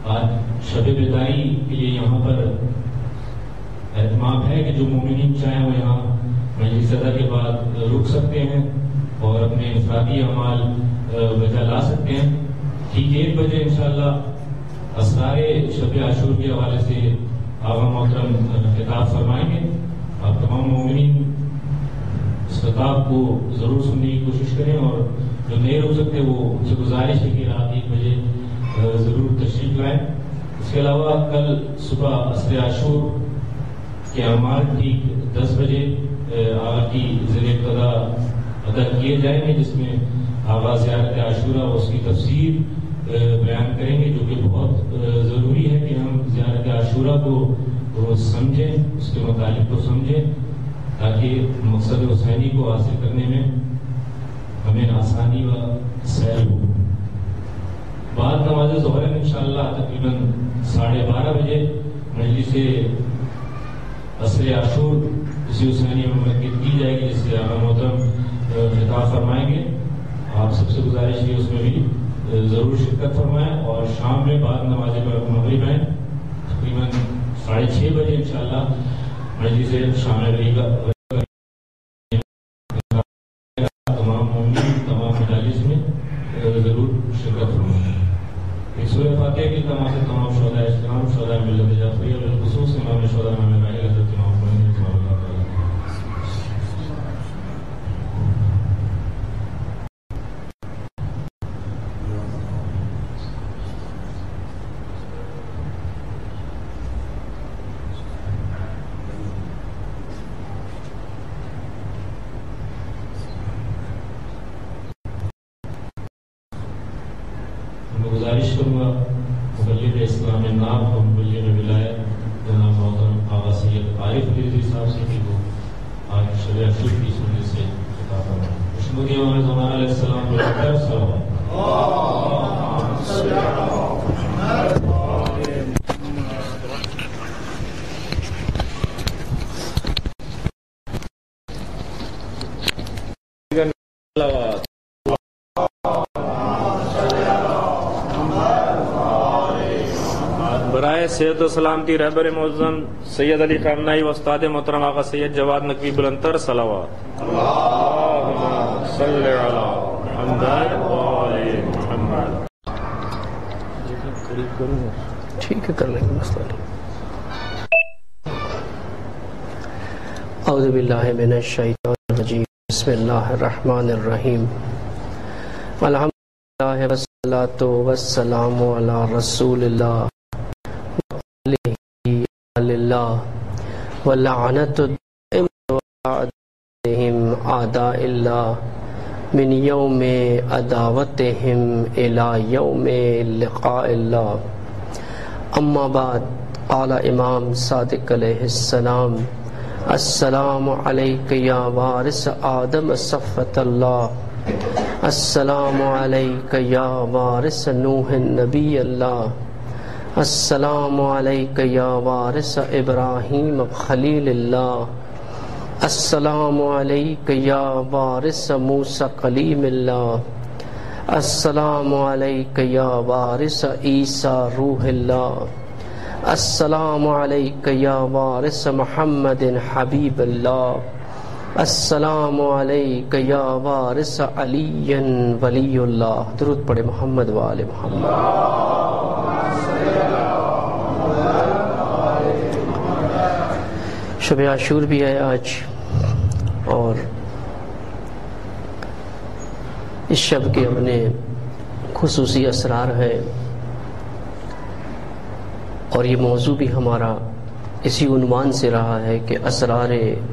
آج شب بیداری کے لیے یہاں پر اہتمام ہے کہ جو مومنین چاہیں وہ یہاں مجلس ادا کے بعد رک سکتے ہیں اور اپنے انفرادی اعمال بجا لا سکتے ہیں. ٹھیک 1 بجے انشاءاللہ اسرار شب عاشور کے حوالے سے آقا محترم خطاب فرمائیں گے. آپ تمام مومنین اس خطاب کو ضرور سننے کی کوشش کریں اور جو نہیں رک سکتے وہ ان سے گزارش ہے کہ رات 1 بجے ضرور تشریف لائیں. اس کے علاوہ کل صبح عصر عاشور کے اعمال ٹھیک 10 بجے آقا کی زیر ابتدا ادا کیے جائیں گے، جس میں آقا زیارت عاشورہ اور اس کی تفسیر بیان کریں گے، جو کہ بہت ضروری ہے کہ ہم زیارت عاشورہ کو سمجھیں، اس کے متعلق کو سمجھیں، تاکہ مقصد حسینی کو حاصل کرنے میں ہمیں آسانی و سہل ہو. بعد نماز ظہر انشاءاللہ تقریباً 12:30 بجے مجلس عصر عاشور اسی حسینی میں منعقد کی جائے گی، جس سے آقا محترم خطاب فرمائیں گے. آپ سب سے گزارش ہے اس میں بھی ضرور شرکت فرمائیں. اور شام میں بعد نماز مغرب میں تقریباً 6:30 بجے انشاءاللہ مجلس شامل کا تمام مومنین تمام مجالس میں ضرور شرکت فرمائیں. سورہ فاتحہ کی تمام شہداء اسلام، شہداء ملت جعفریہ، بالخصوص امام شہداء امام راحل حضرت امام خمینی رضی اللہ تعالیٰ. گزارش کروں گا مبلغ اسلام نام اور مبلغ ولایت جناب محترم آغا سید عارف رضوی صاحب سے کہ وہ آج شب عاشور کی سنت سے خطاب فرمائیں. مشمودی امام زمان علیہ السلام کو خیر صلوات. برائے صحت و سلامتی رہبر معظم سید علی خامنہئی و استاد محترم آقا سید جواد نقوی بلندتر صلوات. اللہم صلی علی محمد و آل محمد. ٹھیک ہے، کر لیں گے مسئلہ نہیں. اعوذ باللہ من الشیطان الرجیم. بسم اللہ الرحمن الرحیم. الحمدللہ والصلاۃ والسلام علی رسول اللہ للہ ولعنت اعداء اللہ من یوم عداوتہم الی یوم لقاء اللہ. اما بعد، قال امام صادق علیہ السلام: السلام علیک یا وارث آدم صفوۃ اللہ، السلام علیک یا وارث نوح نبی اللہ، السلام علیک یا وارث ابراہیم خلیل اللہ، السلام علیک یا وارث موسیٰ کلیم اللہ، السلام علیک یا وارث عیسیٰ روح اللہ، السلام علیک یا وارث محمد حبیب اللہ، السلام علیک یا وارث علی ولی اللہ. درود پڑھے محمد و آل محمد. شب عاشور بھی ہے آج، اور اس شب کے اپنے خصوصی اسرار ہیں، اور یہ موضوع بھی ہمارا اسی عنوان سے رہا ہے کہ اسرار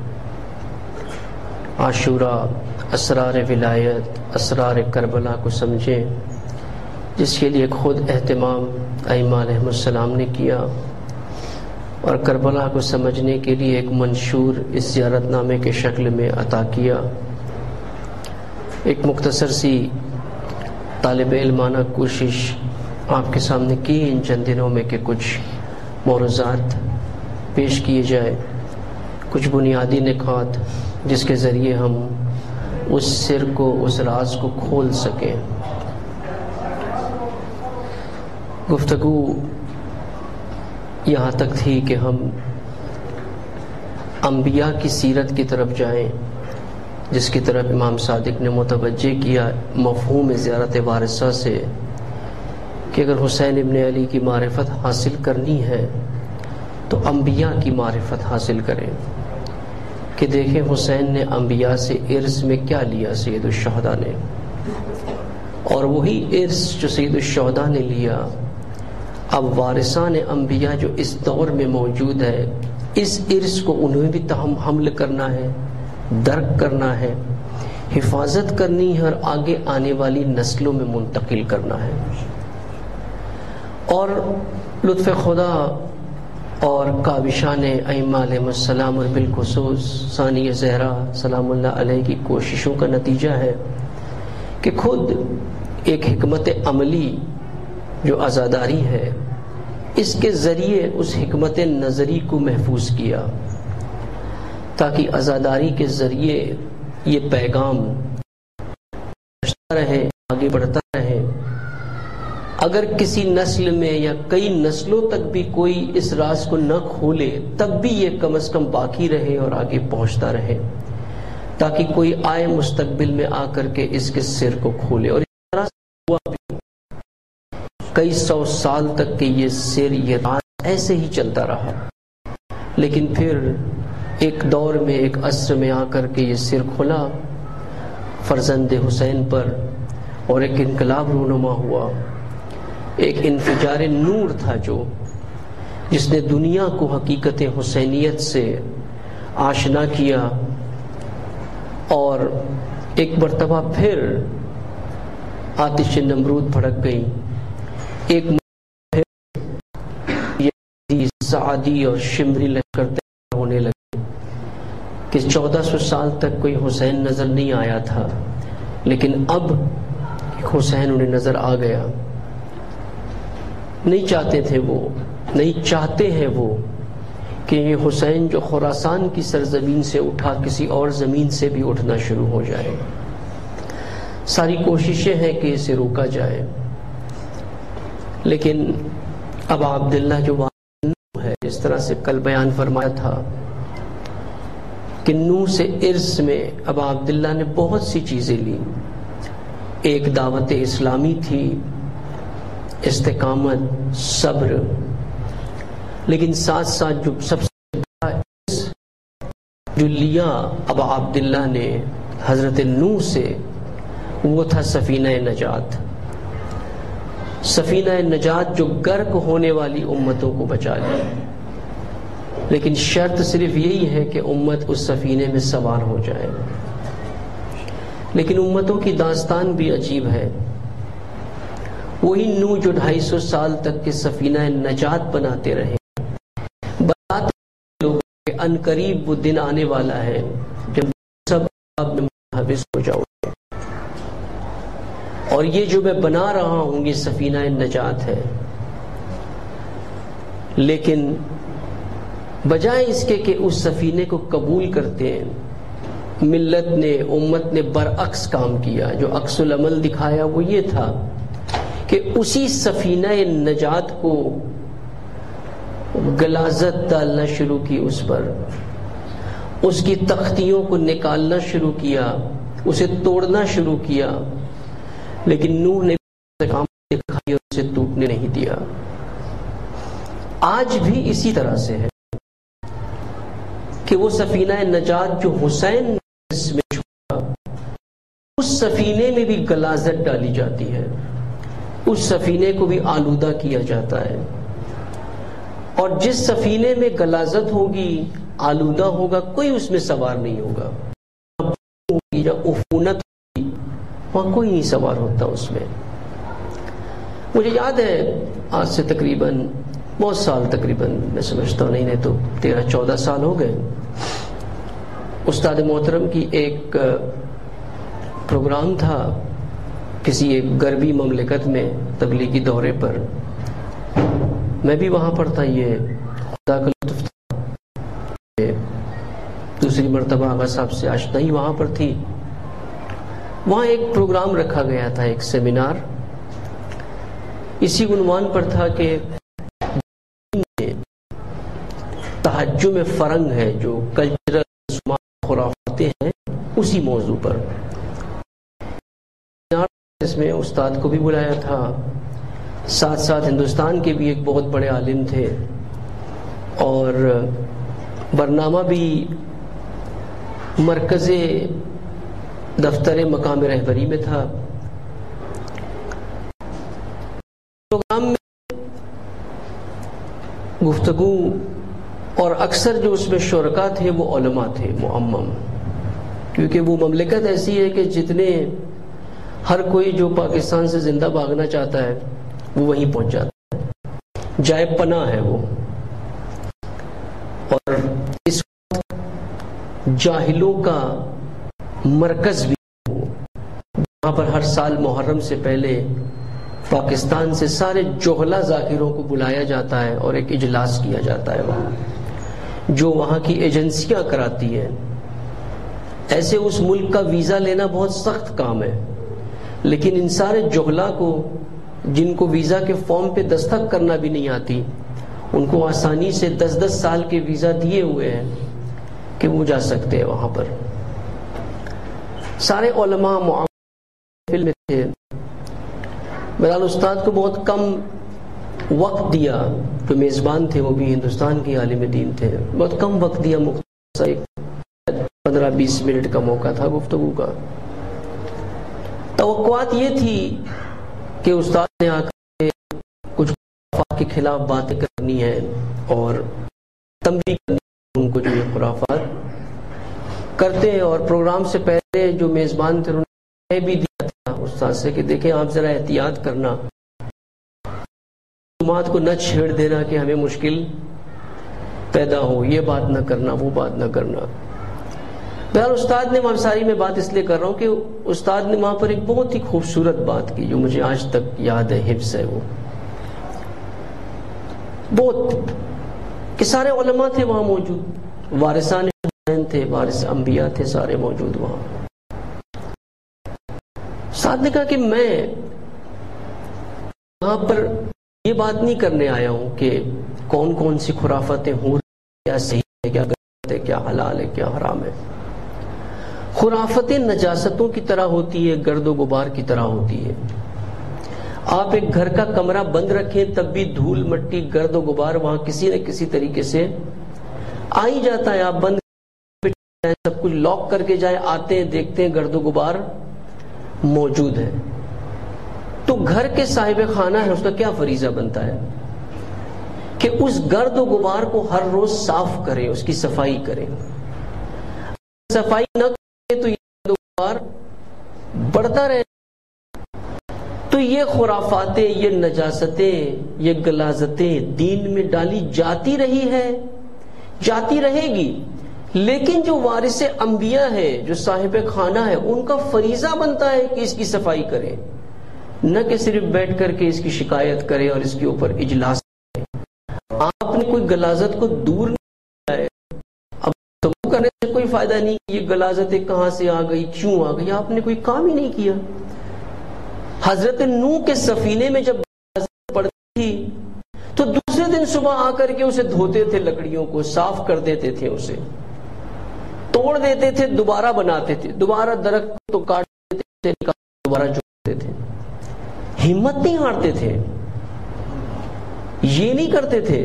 عاشورہ، اسرار ولایت، اسرار کربلا کو سمجھیں، جس کے لیے خود اہتمام ائمہ علیہ السلام نے کیا، اور کربلا کو سمجھنے کے لیے ایک منشور اس زیارت نامے کے شکل میں عطا کیا. ایک مختصر سی طالب علمانہ کوشش آپ کے سامنے کی ان چند دنوں میں کہ کچھ موروضات پیش کیے جائے، کچھ بنیادی نکات جس کے ذریعے ہم اس سر کو، اس راز کو کھول سکیں. گفتگو یہاں تک تھی کہ ہم انبیاء کی سیرت کی طرف جائیں، جس کی طرف امام صادق نے متوجہ کیا مفہوم زیارت وارثہ سے کہ اگر حسین ابن علی کی معرفت حاصل کرنی ہے تو انبیاء کی معرفت حاصل کریں، کہ دیکھیں حسین نے انبیاء سے ارث میں کیا لیا سید الشہداء نے، اور وہی ارث جو سید الشہداء نے لیا اب وارثان انبیاء جو اس دور میں موجود ہے اس ارث کو انہیں بھی تاہم حمل کرنا ہے، درک کرنا ہے، حفاظت کرنی ہے اور آگے آنے والی نسلوں میں منتقل کرنا ہے۔ اور لطف خدا اور کاوشان ائمہ علیہ السلام اور بالخصوص ثانیہ زہرا سلام اللہ علیہ کی کوششوں کا نتیجہ ہے کہ خود ایک حکمت عملی جو عزاداری ہے اس کے ذریعے اس حکمت نظری کو محفوظ کیا تاکہ عزاداری کے ذریعے یہ پیغام رہے، آگے بڑھتا رہے۔ اگر کسی نسل میں یا کئی نسلوں تک بھی کوئی اس راز کو نہ کھولے تب بھی یہ کم از کم باقی رہے اور آگے پہنچتا رہے، تاکہ کوئی آئے مستقبل میں آ کر کے اس کے سر کو کھولے۔ اور اس طرح سے ہوا بھی، کئی سو سال تک کہ یہ سر، یہ راز ایسے ہی چلتا رہا، لیکن پھر ایک دور میں، ایک عصر میں آ کر کے یہ سر کھلا فرزند حسین پر، اور ایک انقلاب رونما ہوا، ایک انفجار نور تھا جو جس نے دنیا کو حقیقت حسینیت سے آشنا کیا، اور ایک مرتبہ پھر آتش نمرود بھڑک گئی، ایک پھر سعدی اور شمری لشکر تیار ہونے لگے کہ 1400 سال تک کوئی حسین نظر نہیں آیا تھا، لیکن اب حسین انہیں نظر آ گیا۔ نہیں چاہتے تھے وہ، نہیں چاہتے ہیں وہ کہ یہ حسین جو خراسان کی سرزمین سے اٹھا کسی اور زمین سے بھی اٹھنا شروع ہو جائے۔ ساری کوششیں ہیں کہ اسے روکا جائے، لیکن اب عبداللہ جو نوح ہے، جس طرح سے کل بیان فرمایا تھا کہ نوح سے ارث میں اب عبداللہ نے بہت سی چیزیں لی۔ ایک دعوت اسلامی تھی، استقامت، صبر، لیکن ساتھ ساتھ جو سب سے بڑا جو لیا اب عبداللہ نے حضرت نوح سے، وہ تھا سفینہ نجات۔ سفینہ نجات جو غرق ہونے والی امتوں کو بچا لی، لیکن شرط صرف یہی ہے کہ امت اس سفینے میں سوار ہو جائے۔ لیکن امتوں کی داستان بھی عجیب ہے۔ وہی نوح جو 250 سال تک کے سفینہ نجات بناتے رہے، بتاتے لوگوں کہ عنقریب وہ دن آنے والا ہے جب سب آپ میں منحوس ہو جاؤ گے، اور یہ جو میں بنا رہا ہوں یہ سفینہ نجات ہے۔ لیکن بجائے اس کے کہ اس سفینے کو قبول کرتے ہیں، ملت نے، امت نے برعکس کام کیا۔ جو عکس العمل دکھایا وہ یہ تھا کہ اسی سفینہ نجات کو غلاظت ڈالنا شروع کی، اس پر اس کی تختیوں کو نکالنا شروع کیا، اسے توڑنا شروع کیا، لیکن نوح نے کام دکھائی اور اسے ٹوٹنے نہیں دیا۔ آج بھی اسی طرح سے ہے کہ وہ سفینہ نجات جو حسین میں چھوڑا، اس سفینے میں بھی غلاظت ڈالی جاتی ہے، اس سفینے کو بھی آلودہ کیا جاتا ہے، اور جس سفینے میں غلاظت ہوگی، آلودہ ہوگا، کوئی اس میں سوار نہیں ہوگا۔ یا عفونت ہوگی، وہاں کوئی نہیں سوار ہوتا اس میں۔ مجھے یاد ہے آج سے تقریباً بہت سال، تقریباً میں سمجھتا ہوں نہیں تو 13-14 سال ہو گئے، استاد محترم کی ایک پروگرام تھا کسی ایک غربی مملکت میں تبلیغی دورے پر، میں بھی وہاں پر تھا۔ یہ خدا کا لطف تھا، دوسری مرتبہ آغا صاحب سے آشنائی وہاں پر تھی۔ وہاں ایک پروگرام رکھا گیا تھا، ایک سیمینار، اسی عنوان پر تھا کہ تحجم فرنگ ہے، جو کلچرل رسومات خرافاتیں ہیں، اسی موضوع پر اس میں استاد کو بھی بلایا تھا، ساتھ ساتھ ہندوستان کے بھی ایک بہت بڑے عالم تھے، اور برنامہ بھی مرکز دفتر مقام رہبری میں تھا۔ پروگرام میں گفتگو اور اکثر جو اس میں شرکا تھے وہ علماء تھے معمم، کیونکہ وہ مملکت ایسی ہے کہ جتنے ہر کوئی جو پاکستان سے زندہ بھاگنا چاہتا ہے وہ وہیں پہنچ جاتا ہے، جائے پناہ ہے وہ۔ اور اس وقت جاہلوں کا مرکز بھی ہے وہ، وہاں پر ہر سال محرم سے پہلے پاکستان سے سارے جوہلا ذاکروں کو بلایا جاتا ہے اور ایک اجلاس کیا جاتا ہے وہاں، جو وہاں کی ایجنسیاں کراتی ہیں۔ ایسے اس ملک کا ویزا لینا بہت سخت کام ہے، لیکن ان سارے جوہلا کو، جن کو ویزا کے فارم پہ دستخط کرنا بھی نہیں آتی، ان کو آسانی سے 10 سال کے ویزا دیے ہوئے ہیں کہ وہ جا سکتے ہیں وہاں پر۔ سارے علماء معامل میں تھے۔ بہرحال استاد کو بہت کم وقت دیا، جو میزبان تھے وہ بھی ہندوستان کے عالم دین تھے، بہت کم وقت دیا، مختصر 15-20 منٹ کا موقع تھا گفتگو کا۔ توقعات یہ تھی کہ استاد نے آ کر کچھ خرافات کے خلاف باتیں کرنی ہیں اور تنبیہ کرنی ہے ان کو جو یہ خرافات کرتے ہیں، اور پروگرام سے پہلے جو میزبان تھے انہوں نے بھی دیا تھا استاد سے کہ دیکھیں آپ ذرا احتیاط کرنا، معلومات کو نہ چھیڑ دینا کہ ہمیں مشکل پیدا ہو، یہ بات نہ کرنا، وہ بات نہ کرنا۔ بہرحال استاد نے وہاں ساری میں بات اس لیے کر رہا ہوں کہ استاد نے وہاں پر ایک بہت ہی خوبصورت بات کی جو مجھے آج تک یاد ہے، حفظ ہے وہ بہت، کہ سارے علماء تھے وہاں موجود، وارثان حسین تھے، وارث انبیاء تھے، سارے موجود وہاں۔ استاد نے کہا کہ میں وہاں پر یہ بات نہیں کرنے آیا ہوں کہ کون کون سی خرافتیں ہوں، کیا صحیح ہے، کیا غلط ہے، کیا حلال ہے، کیا حرام ہے۔ خرافتیں نجاستوں کی طرح ہوتی ہے، گرد و غبار کی طرح ہوتی ہے۔ آپ ایک گھر کا کمرہ بند رکھیں تب بھی دھول مٹی گرد و غبار وہاں کسی نہ کسی طریقے سے آ ہی جاتا ہے۔ آپ بند سب کچھ لاک کر کے جائیں، آتے ہیں دیکھتے ہیں گرد و غبار موجود ہے۔ تو گھر کے صاحب خانہ ہے، اس کا کیا فریضہ بنتا ہے کہ اس گرد و غبار کو ہر روز صاف کرے، اس کی صفائی کرے۔ صفائی نہ کرے تو یہ گرد و غبار بڑھتا رہے۔ تو یہ خرافاتیں، یہ نجاستیں، یہ غلاظتیں دین میں ڈالی جاتی رہی ہے، جاتی رہے گی، لیکن جو وارث انبیاء ہے، جو صاحب خانہ ہے، ان کا فریضہ بنتا ہے کہ اس کی صفائی کرے، نہ کہ صرف بیٹھ کر کے اس کی شکایت کرے اور اس کے اوپر اجلاس کرے۔ آپ نے کوئی غلاظت کو دور نہیں کیا ہے، اب تو کرنے سے کوئی فائدہ نہیں، یہ غلاظتیں کہاں سے آ گئی، کیوں آ گئی، آپ نے کوئی کام ہی نہیں کیا۔ حضرت نوح کے سفینے میں جب غلاظت پڑتی تھی تو دوسرے دن صبح آ کر کے اسے دھوتے تھے، لکڑیوں کو صاف کر دیتے تھے، اسے توڑ دیتے تھے، دوبارہ بناتے تھے، دوبارہ درخت تو کاٹ دیتے تھے، دوبارہ جوڑتے تھے، ہمت نہیں ہارتے تھے، یہ نہیں کرتے تھے۔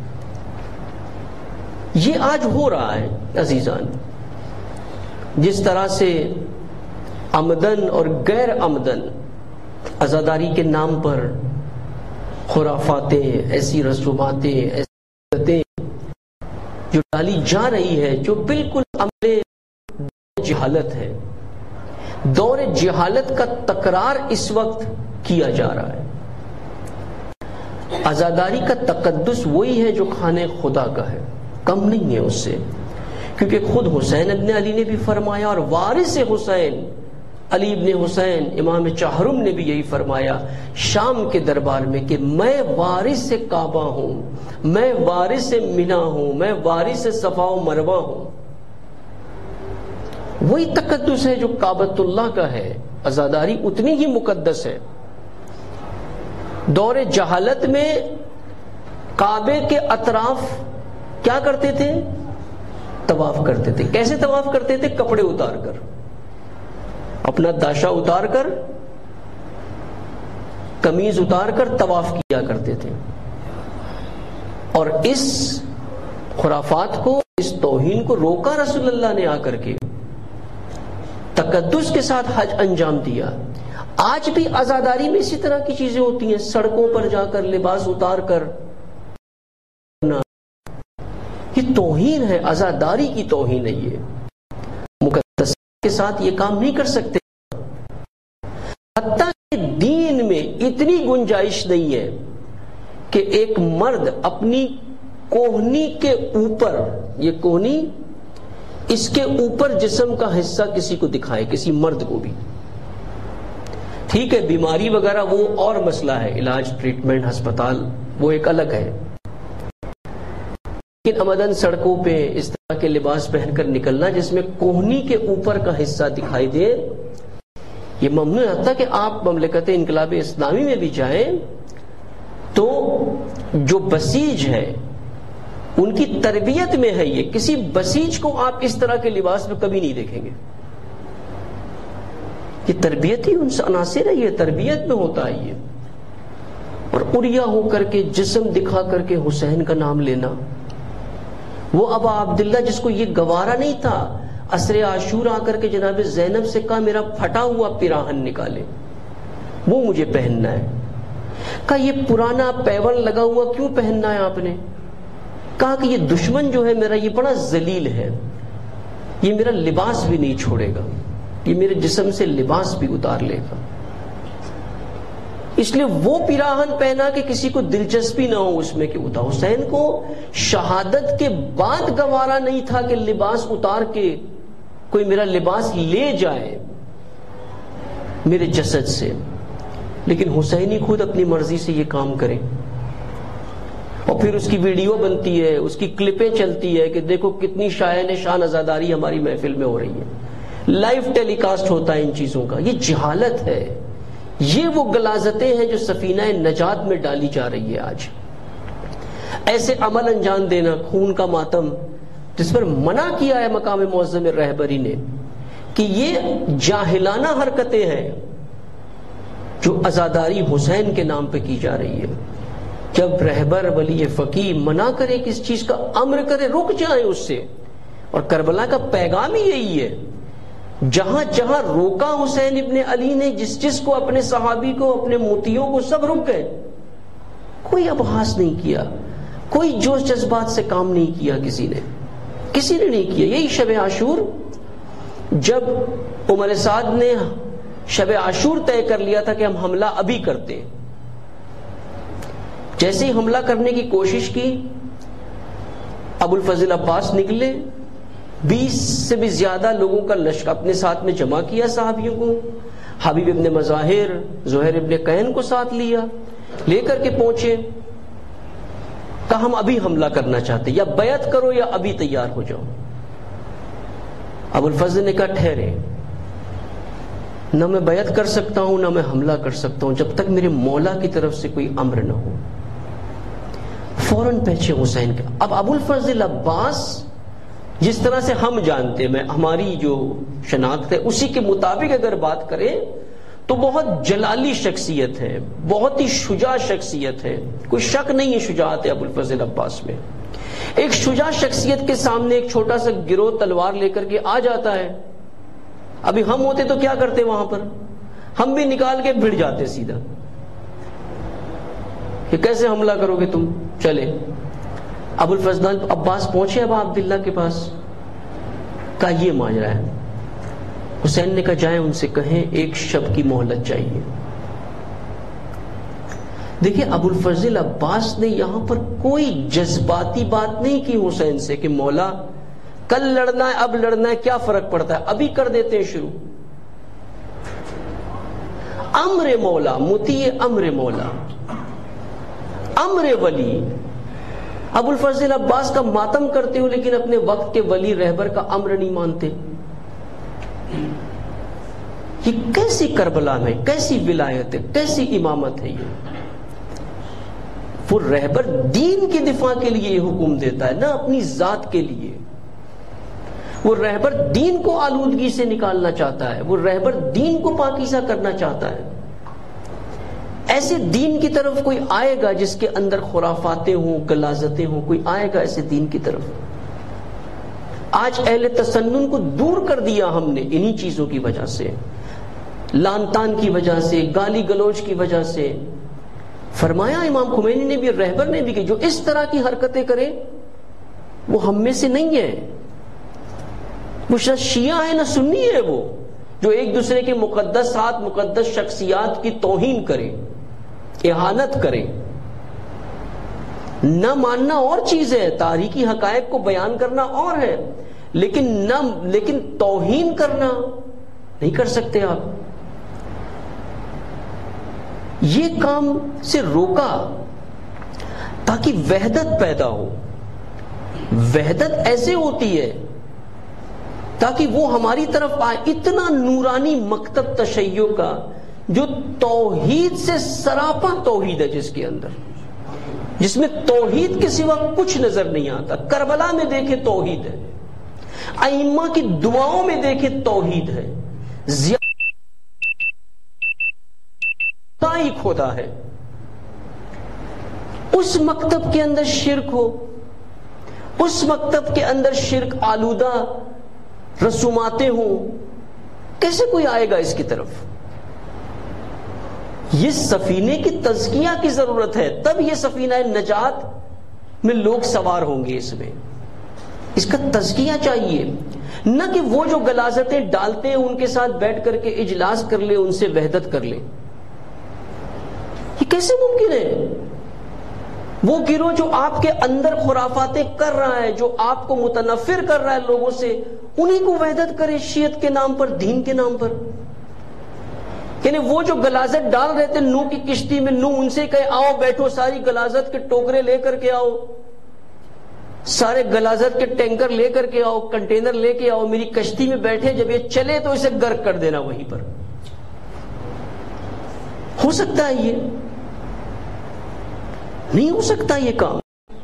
یہ آج ہو رہا ہے عزیزان، جس طرح سے عمدن اور غیر عمدن عزاداری کے نام پر خرافاتیں، ایسی رسوماتیں، ایسی عادتیں جو ڈالی جا رہی ہے، جو بالکل عمل جہالت ہے، دور جہالت کا تکرار اس وقت کیا جا رہا ہے۔ عزاداری کا تقدس وہی ہے جو خانہ خدا کا ہے، کم نہیں ہے اس سے، کیونکہ خود حسین ابن علی نے بھی فرمایا، اور وارث حسین علی ابن حسین امام چہرم نے بھی یہی فرمایا شام کے دربار میں کہ میں وارث کعبہ ہوں، میں وارث منا ہوں، میں وارث صفا و مروہ ہوں۔ وہی تقدس ہے جو کعبۃ اللہ کا ہے، عزاداری اتنی ہی مقدس ہے۔ دور جہالت میں کعبے کے اطراف کیا کرتے تھے؟ طواف کرتے تھے. کیسے طواف کرتے تھے؟ کپڑے اتار کر، اپنا داشا اتار کر، قمیض اتار کر طواف کیا کرتے تھے. اور اس خرافات کو، اس توہین کو روکا رسول اللہ نے آ کر کے، تقدس کے ساتھ حج انجام دیا. آج بھی عزاداری میں اسی طرح کی چیزیں ہوتی ہیں، سڑکوں پر جا کر لباس اتار کر. یہ توہین ہے، عزاداری کی توہین ہے. یہ مقدس کے ساتھ یہ کام نہیں کر سکتے. حتیٰ کہ دین میں اتنی گنجائش نہیں ہے کہ ایک مرد اپنی کوہنی کے اوپر، یہ کوہنی، اس کے اوپر جسم کا حصہ کسی کو دکھائے، کسی مرد کو بھی. ٹھیک ہے، بیماری وغیرہ وہ اور مسئلہ ہے، علاج، ٹریٹمنٹ، ہسپتال، وہ ایک الگ ہے. لیکن عمدن سڑکوں پہ اس طرح کے لباس پہن کر نکلنا جس میں کوہنی کے اوپر کا حصہ دکھائی دے، یہ ممنوع. حتیٰ کہ آپ مملکت انقلاب اسلامی میں بھی جائیں تو جو بسیج ہے ان کی تربیت میں ہے. یہ کسی بسیج کو آپ اس طرح کے لباس میں کبھی نہیں دیکھیں گے. یہ تربیتی عناصر ہے، یہ تربیت میں ہوتا ہے. یہ اور عریا ہو کر کے، جسم دکھا کر کے حسین کا نام لینا. وہ ابا عبداللہ جس کو یہ گوارا نہیں تھا، عصر عاشور آ کر کے جناب زینب سے کہا میرا پھٹا ہوا پیراہن نکالے، وہ مجھے پہننا ہے. کہا یہ پرانا پیون لگا ہوا کیوں پہننا ہے آپ نے؟ کہا کہ یہ دشمن جو ہے میرا، یہ بڑا ذلیل ہے، یہ میرا لباس بھی نہیں چھوڑے گا، یہ میرے جسم سے لباس بھی اتار لے گا. اس لیے وہ پیراہن پہنا کہ کسی کو دلچسپی نہ ہو اس میں کہ اتار. حسین کو شہادت کے بعد گوارا نہیں تھا کہ لباس اتار کے کوئی میرا لباس لے جائے میرے جسد سے. لیکن حسین ہی خود اپنی مرضی سے یہ کام کرے، اور پھر اس کی ویڈیو بنتی ہے، اس کی کلپیں چلتی ہے کہ دیکھو کتنی شایان شان عزاداری ہماری محفل میں ہو رہی ہے. لائیو ٹیلی کاسٹ ہوتا ہے ان چیزوں کا. یہ جہالت ہے، یہ وہ غلاظتیں ہیں جو سفینہ نجات میں ڈالی جا رہی ہے آج. ایسے عمل انجام دینا، خون کا ماتم، جس پر منع کیا ہے مقام معظم رہبری نے کہ یہ جاہلانہ حرکتیں ہیں جو عزاداری حسین کے نام پہ کی جا رہی ہے. جب رہبر ولی فقیہ منع کرے، کس چیز کا امر کرے، رک جائیں اس سے. اور کربلا کا پیغام ہی یہی ہے، جہاں جہاں روکا حسین ابن علی نے، جس کو اپنے صحابی کو، اپنے مطیعوں کو، سب رک گئے. کوئی ابحاث نہیں کیا، کوئی جوش جذبات سے کام نہیں کیا، کسی نے نہیں کیا. یہی شب عاشور، جب عمر سعد نے شب عاشور طے کر لیا تھا کہ ہم حملہ ابھی کرتے، جیسے ہی حملہ کرنے کی کوشش کی، ابو الفضل عباس نکلے، 20 سے بھی زیادہ لوگوں کا لشکر اپنے ساتھ میں جمع کیا، صحابیوں کو، حبیب ابن مظاہر، زہیر ابن قین کو ساتھ لیا، لے کر کے پہنچے. کہا ہم ابھی حملہ کرنا چاہتے، یا بیعت کرو یا ابھی تیار ہو جاؤ. ابو الفضل نے کہا ٹھہرے، نہ میں بیعت کر سکتا ہوں نہ میں حملہ کر سکتا ہوں جب تک میرے مولا کی طرف سے کوئی امر نہ ہو. فوراً پہنچے حسین کا. اب ابو الفضل عباس جس طرح سے ہم جانتے ہیں، ہماری جو شناخت ہے اسی کے مطابق اگر بات کریں تو بہت جلالی شخصیت ہے، بہت ہی شجاع شخصیت ہے، کوئی شک نہیں ہے شجاعت ابو الفضل عباس میں. ایک شجاع شخصیت کے سامنے ایک چھوٹا سا گروہ تلوار لے کر کے آ جاتا ہے. ابھی ہم ہوتے تو کیا کرتے وہاں پر؟ ہم بھی نکال کے بھڑ جاتے سیدھا کہ کیسے حملہ کرو گے تم. چلے ابو الفضل عباس پہنچے ابا عبداللہ کے پاس، کہا یہ ماجرا ہے. حسین نے کہا جائیں ان سے کہیں ایک شب کی مہلت چاہیے. دیکھیں ابو الفضل عباس نے یہاں پر کوئی جذباتی بات نہیں کی حسین سے کہ مولا کل لڑنا ہے، اب لڑنا ہے، کیا فرق پڑتا ہے، ابھی کر دیتے ہیں شروع. امر مولا، مطیع امر مولا، امر ولی. ابو الفضل عباس کا ماتم کرتے ہو لیکن اپنے وقت کے ولی رہبر کا امر نہیں مانتے. یہ کیسی کربلا میں کیسی ولایت ہے، کیسی امامت ہے یہ. وہ رہبر دین کی دفاع کے لیے یہ حکم دیتا ہے، نہ اپنی ذات کے لیے۔ وہ رہبر دین کو آلودگی سے نکالنا چاہتا ہے، وہ رہبر دین کو پاکیزہ کرنا چاہتا ہے۔ ایسے دین کی طرف کوئی آئے گا جس کے اندر خرافاتیں ہوں، غلاظتیں ہوں، کوئی آئے گا ایسے دین کی طرف؟ آج اہل تسنن کو دور کر دیا ہم نے انہی چیزوں کی وجہ سے، لان تان کی وجہ سے، گالی گلوچ کی وجہ سے۔ فرمایا امام خمینی نے بھی، رہبر نے بھی، کہ جو اس طرح کی حرکتیں کرے وہ ہم میں سے نہیں ہے، وہ نہ شیعہ ہے نہ سنی ہے، وہ جو ایک دوسرے کے مقدسات، مقدس شخصیات کی توہین کرے، اہانت کرے۔ نہ ماننا اور چیز ہے، تاریخی حقائق کو بیان کرنا اور ہے، لیکن توہین کرنا نہیں کر سکتے آپ۔ یہ کام سے روکا تاکہ وحدت پیدا ہو۔ وحدت ایسے ہوتی ہے تاکہ وہ ہماری طرف آئے۔ اتنا نورانی مکتب تشیع کا جو توحید سے سراپا توحید ہے، جس کے اندر، جس میں توحید کے سوا کچھ نظر نہیں آتا۔ کربلا میں دیکھے توحید ہے، ائمہ کی دعاؤں میں دیکھے توحید ہے، ہی کھودا ہے۔ اس مکتب کے اندر شرک ہو، اس مکتب کے اندر شرک آلودہ رسوماتیں ہوں، کیسے کوئی آئے گا اس کی طرف؟ یہ سفینے کی تزکیہ کی ضرورت ہے، تب یہ سفینہ نجات میں لوگ سوار ہوں گے۔ اس میں اس کا تزکیہ چاہیے، نہ کہ وہ جو غلاظتیں ڈالتے ہیں ان کے ساتھ بیٹھ کر کے اجلاس کر لے، ان سے وحدت کر لے۔ یہ کیسے ممکن ہے؟ وہ گروہ جو آپ کے اندر خرافاتیں کر رہا ہے، جو آپ کو متنفر کر رہا ہے لوگوں سے، انہی کو وحدت کرے شیعت کے نام پر، دین کے نام پر۔ یعنی وہ جو غلاظت ڈال رہے تھے نو کی کشتی میں، نو ان سے کہے آؤ بیٹھو، ساری غلاظت کے ٹوکرے لے کر کے آؤ، سارے غلاظت کے ٹینکر لے کر کے آؤ، کنٹینر لے کے آؤ، میری کشتی میں بیٹھے، جب یہ چلے تو اسے غرق کر دینا وہیں پر۔ ہو سکتا ہے؟ یہ نہیں ہو سکتا یہ کام۔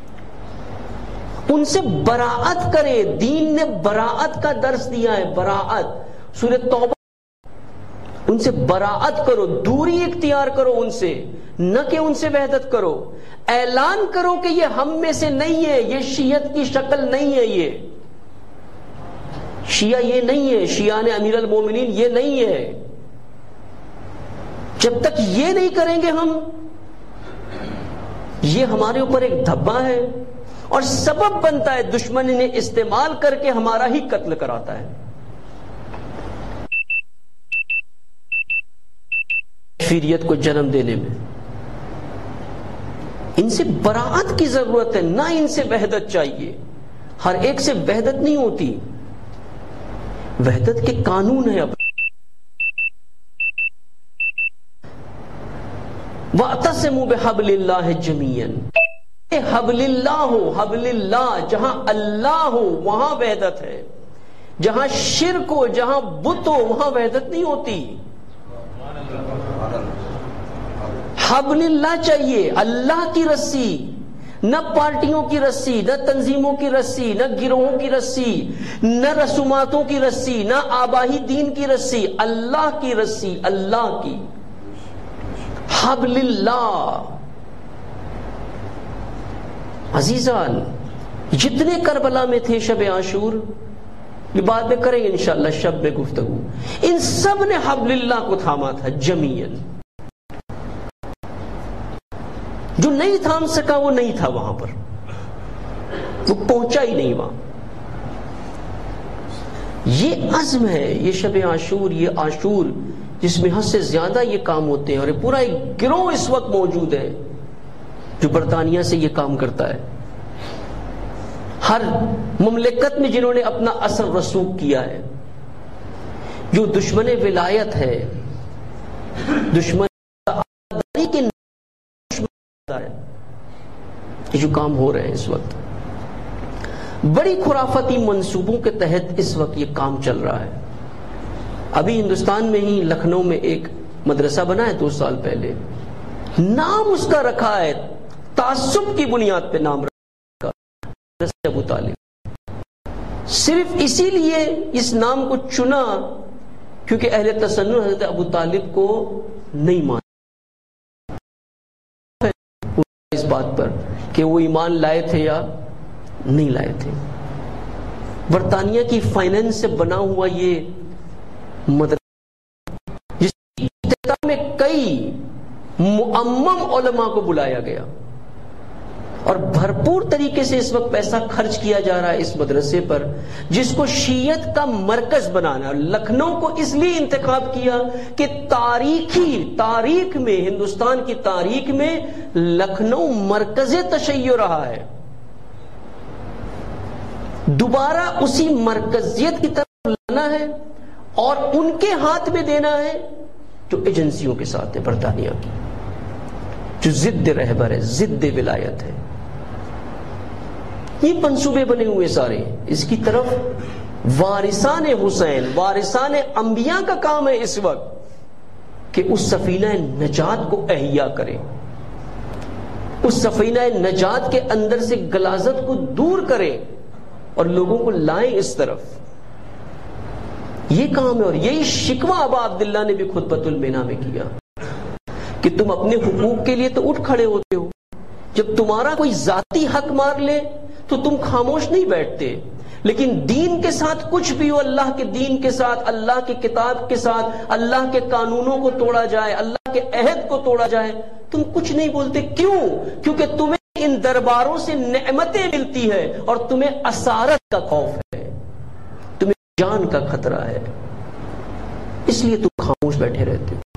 ان سے براءت کرے، دین نے براءت کا درس دیا ہے، براءت، سورہ توبہ۔ ان سے براءت کرو، دوری اختیار کرو ان سے، نہ کہ ان سے وحدت کرو۔ اعلان کرو کہ یہ ہم میں سے نہیں ہے، یہ شیعت کی شکل نہیں ہے، یہ شیعہ یہ نہیں ہے، شیعہ نے امیر المومنین یہ نہیں ہے۔ جب تک یہ نہیں کریں گے ہم، یہ ہمارے اوپر ایک دھبا ہے اور سبب بنتا ہے، دشمن نے استعمال کر کے ہمارا ہی قتل کراتا ہے۔ تکفیریت کو جنم دینے میں ان سے براءت کی ضرورت ہے، نہ ان سے وحدت چاہیے۔ ہر ایک سے وحدت نہیں ہوتی، وحدت کے قانون ہے۔ وَاعْتَصِمُوا بِحَبْلِ اللَّهِ جَمِيعًا، حبل اللہ ہو، حبل اللہ، جہاں اللہ ہو وہاں وحدت ہے، جہاں شرک ہو، جہاں بت ہو وہاں وحدت نہیں ہوتی۔ حبل اللہ چاہیے، اللہ کی رسی، نہ پارٹیوں کی رسی، نہ تنظیموں کی رسی، نہ گروہوں کی رسی، نہ رسوماتوں کی رسی، نہ آبائی دین کی رسی، اللہ کی رسی، اللہ کی حبل اللہ۔ عزیزان، جتنے کربلا میں تھے شب عاشور، یہ بعد میں کریں گے انشاءاللہ شب میں گفتگو، ان سب نے حبل اللہ کو تھاما تھا جمیعاً۔ جو نہیں تھام سکا وہ نہیں تھا وہاں پر، وہ پہنچا ہی نہیں وہاں۔ یہ عزم ہے، یہ شب عاشور، یہ عاشور جس میں حد سے زیادہ یہ کام ہوتے ہیں، اور یہ پورا ایک گروہ اس وقت موجود ہے جو برطانیہ سے یہ کام کرتا ہے۔ ہر مملکت میں جنہوں نے اپنا اثر رسوخ کیا ہے، جو دشمن ولایت ہے، دشمن کے ہے، یہ جو کام ہو رہے ہیں اس وقت، بڑی خرافتی منصوبوں کے تحت اس وقت یہ کام چل رہا ہے۔ ابھی ہندوستان میں ہی لکھنؤ میں ایک مدرسہ بنا ہے 2 سال پہلے، نام اس کا رکھا ہے تعصب کی بنیاد پہ نام رکھا حضرت ابو طالب، صرف اسی لیے اس نام کو چنا کیونکہ اہل تسنن حضرت ابو طالب کو نہیں مانتے اس بات پر کہ وہ ایمان لائے تھے یا نہیں لائے تھے۔ برطانیہ کی فائنینس سے بنا ہوا یہ مدرسہ جس کے افتتاح میں کئی معمم علماء کو بلایا گیا اور بھرپور طریقے سے اس وقت پیسہ خرچ کیا جا رہا ہے اس مدرسے پر، جس کو شیعت کا مرکز بنانا ہے۔ لکھنؤ کو اس لیے انتخاب کیا کہ تاریخ میں، ہندوستان کی تاریخ میں لکھنؤ مرکز تشیع رہا ہے، دوبارہ اسی مرکزیت کی طرف لانا ہے اور ان کے ہاتھ میں دینا ہے جو ایجنسیوں کے ساتھ ہے برطانیہ کی، جو ضد رہبر ہے، ضد ولایت ہے۔ یہ منصوبے بنے ہوئے سارے اس کی طرف۔ وارثان حسین، وارثان انبیاء کا کام ہے اس وقت کہ اس سفینہ نجات کو احیا کرے، اس سفینہ نجات کے اندر سے غلاظت کو دور کرے اور لوگوں کو لائیں اس طرف۔ یہ کام ہے، اور یہی شکوہ ابا عبداللہ نے بھی خطبۃ البنا میں کیا کہ تم اپنے حقوق کے لیے تو اٹھ کھڑے ہوتے ہو، جب تمہارا کوئی ذاتی حق مار لے تو تم خاموش نہیں بیٹھتے، لیکن دین کے ساتھ کچھ بھی ہو، اللہ کے دین کے ساتھ، اللہ کی کتاب کے ساتھ، اللہ کے قانونوں کو توڑا جائے، اللہ کے عہد کو توڑا جائے، تم کچھ نہیں بولتے۔ کیوں؟ کیونکہ تمہیں ان درباروں سے نعمتیں ملتی ہے اور تمہیں اسارت کا خوف ہے، تمہیں جان کا خطرہ ہے، اس لیے تم خاموش بیٹھے رہتے ہو۔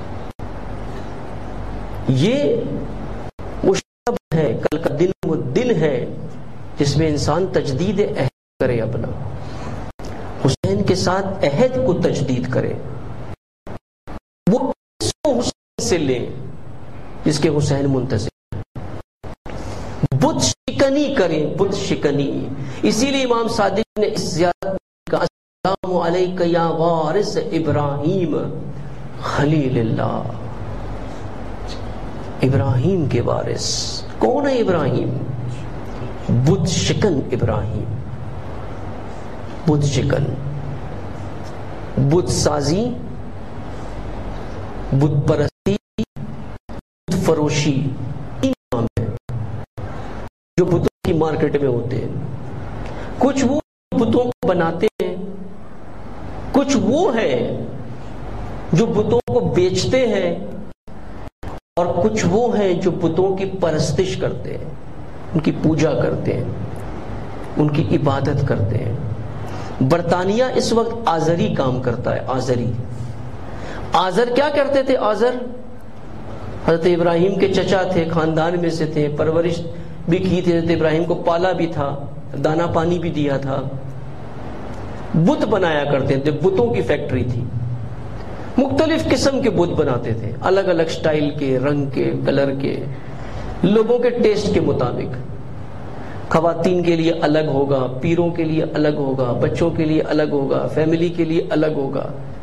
یہ وہ شب ہے، کل کا دن وہ دن ہے جس میں انسان تجدید عہد کرے، اپنا حسین کے ساتھ عہد کو تجدید کرے، وہ حسین سے لے جس کے حسین منتظر، بت شکنی کریں، بت شکنی۔ اسی لیے امام صادق نے اس زیارت کا السلام علیک یا وارث ابراہیم خلیل اللہ، ابراہیم کے وارث۔ کون ہے ابراہیم؟ بت شکن ابراہیم، بت شکن، بت سازی، بت پرستی، بت فروشی، تین نام ہے جو بتوں کی مارکیٹ میں ہوتے ہیں۔ کچھ وہ بتوں کو بناتے ہیں، کچھ وہ ہے جو بتوں کو بیچتے ہیں، اور کچھ وہ ہیں جو بتوں کی پرستش کرتے ہیں، ان کی پوجا کرتے ہیں، ان کی عبادت کرتے ہیں۔ برطانیہ اس وقت آزری کام کرتا ہے، آزری۔ آزر کیا کرتے تھے؟ آزر حضرت ابراہیم کے چچا تھے، خاندان میں سے تھے، پرورش بھی کی تھی، حضرت ابراہیم کو پالا بھی تھا، دانا پانی بھی دیا تھا۔ بت بنایا کرتے تھے، بتوں کی فیکٹری تھی، مختلف قسم کے بت بناتے تھے، الگ الگ سٹائل کے، رنگ کے، کلر کے، لوگوں کے ٹیسٹ کے مطابق۔ خواتین کے لیے الگ ہوگا، پیروں کے لیے الگ ہوگا، بچوں کے لیے الگ ہوگا، فیملی کے لیے الگ ہوگا۔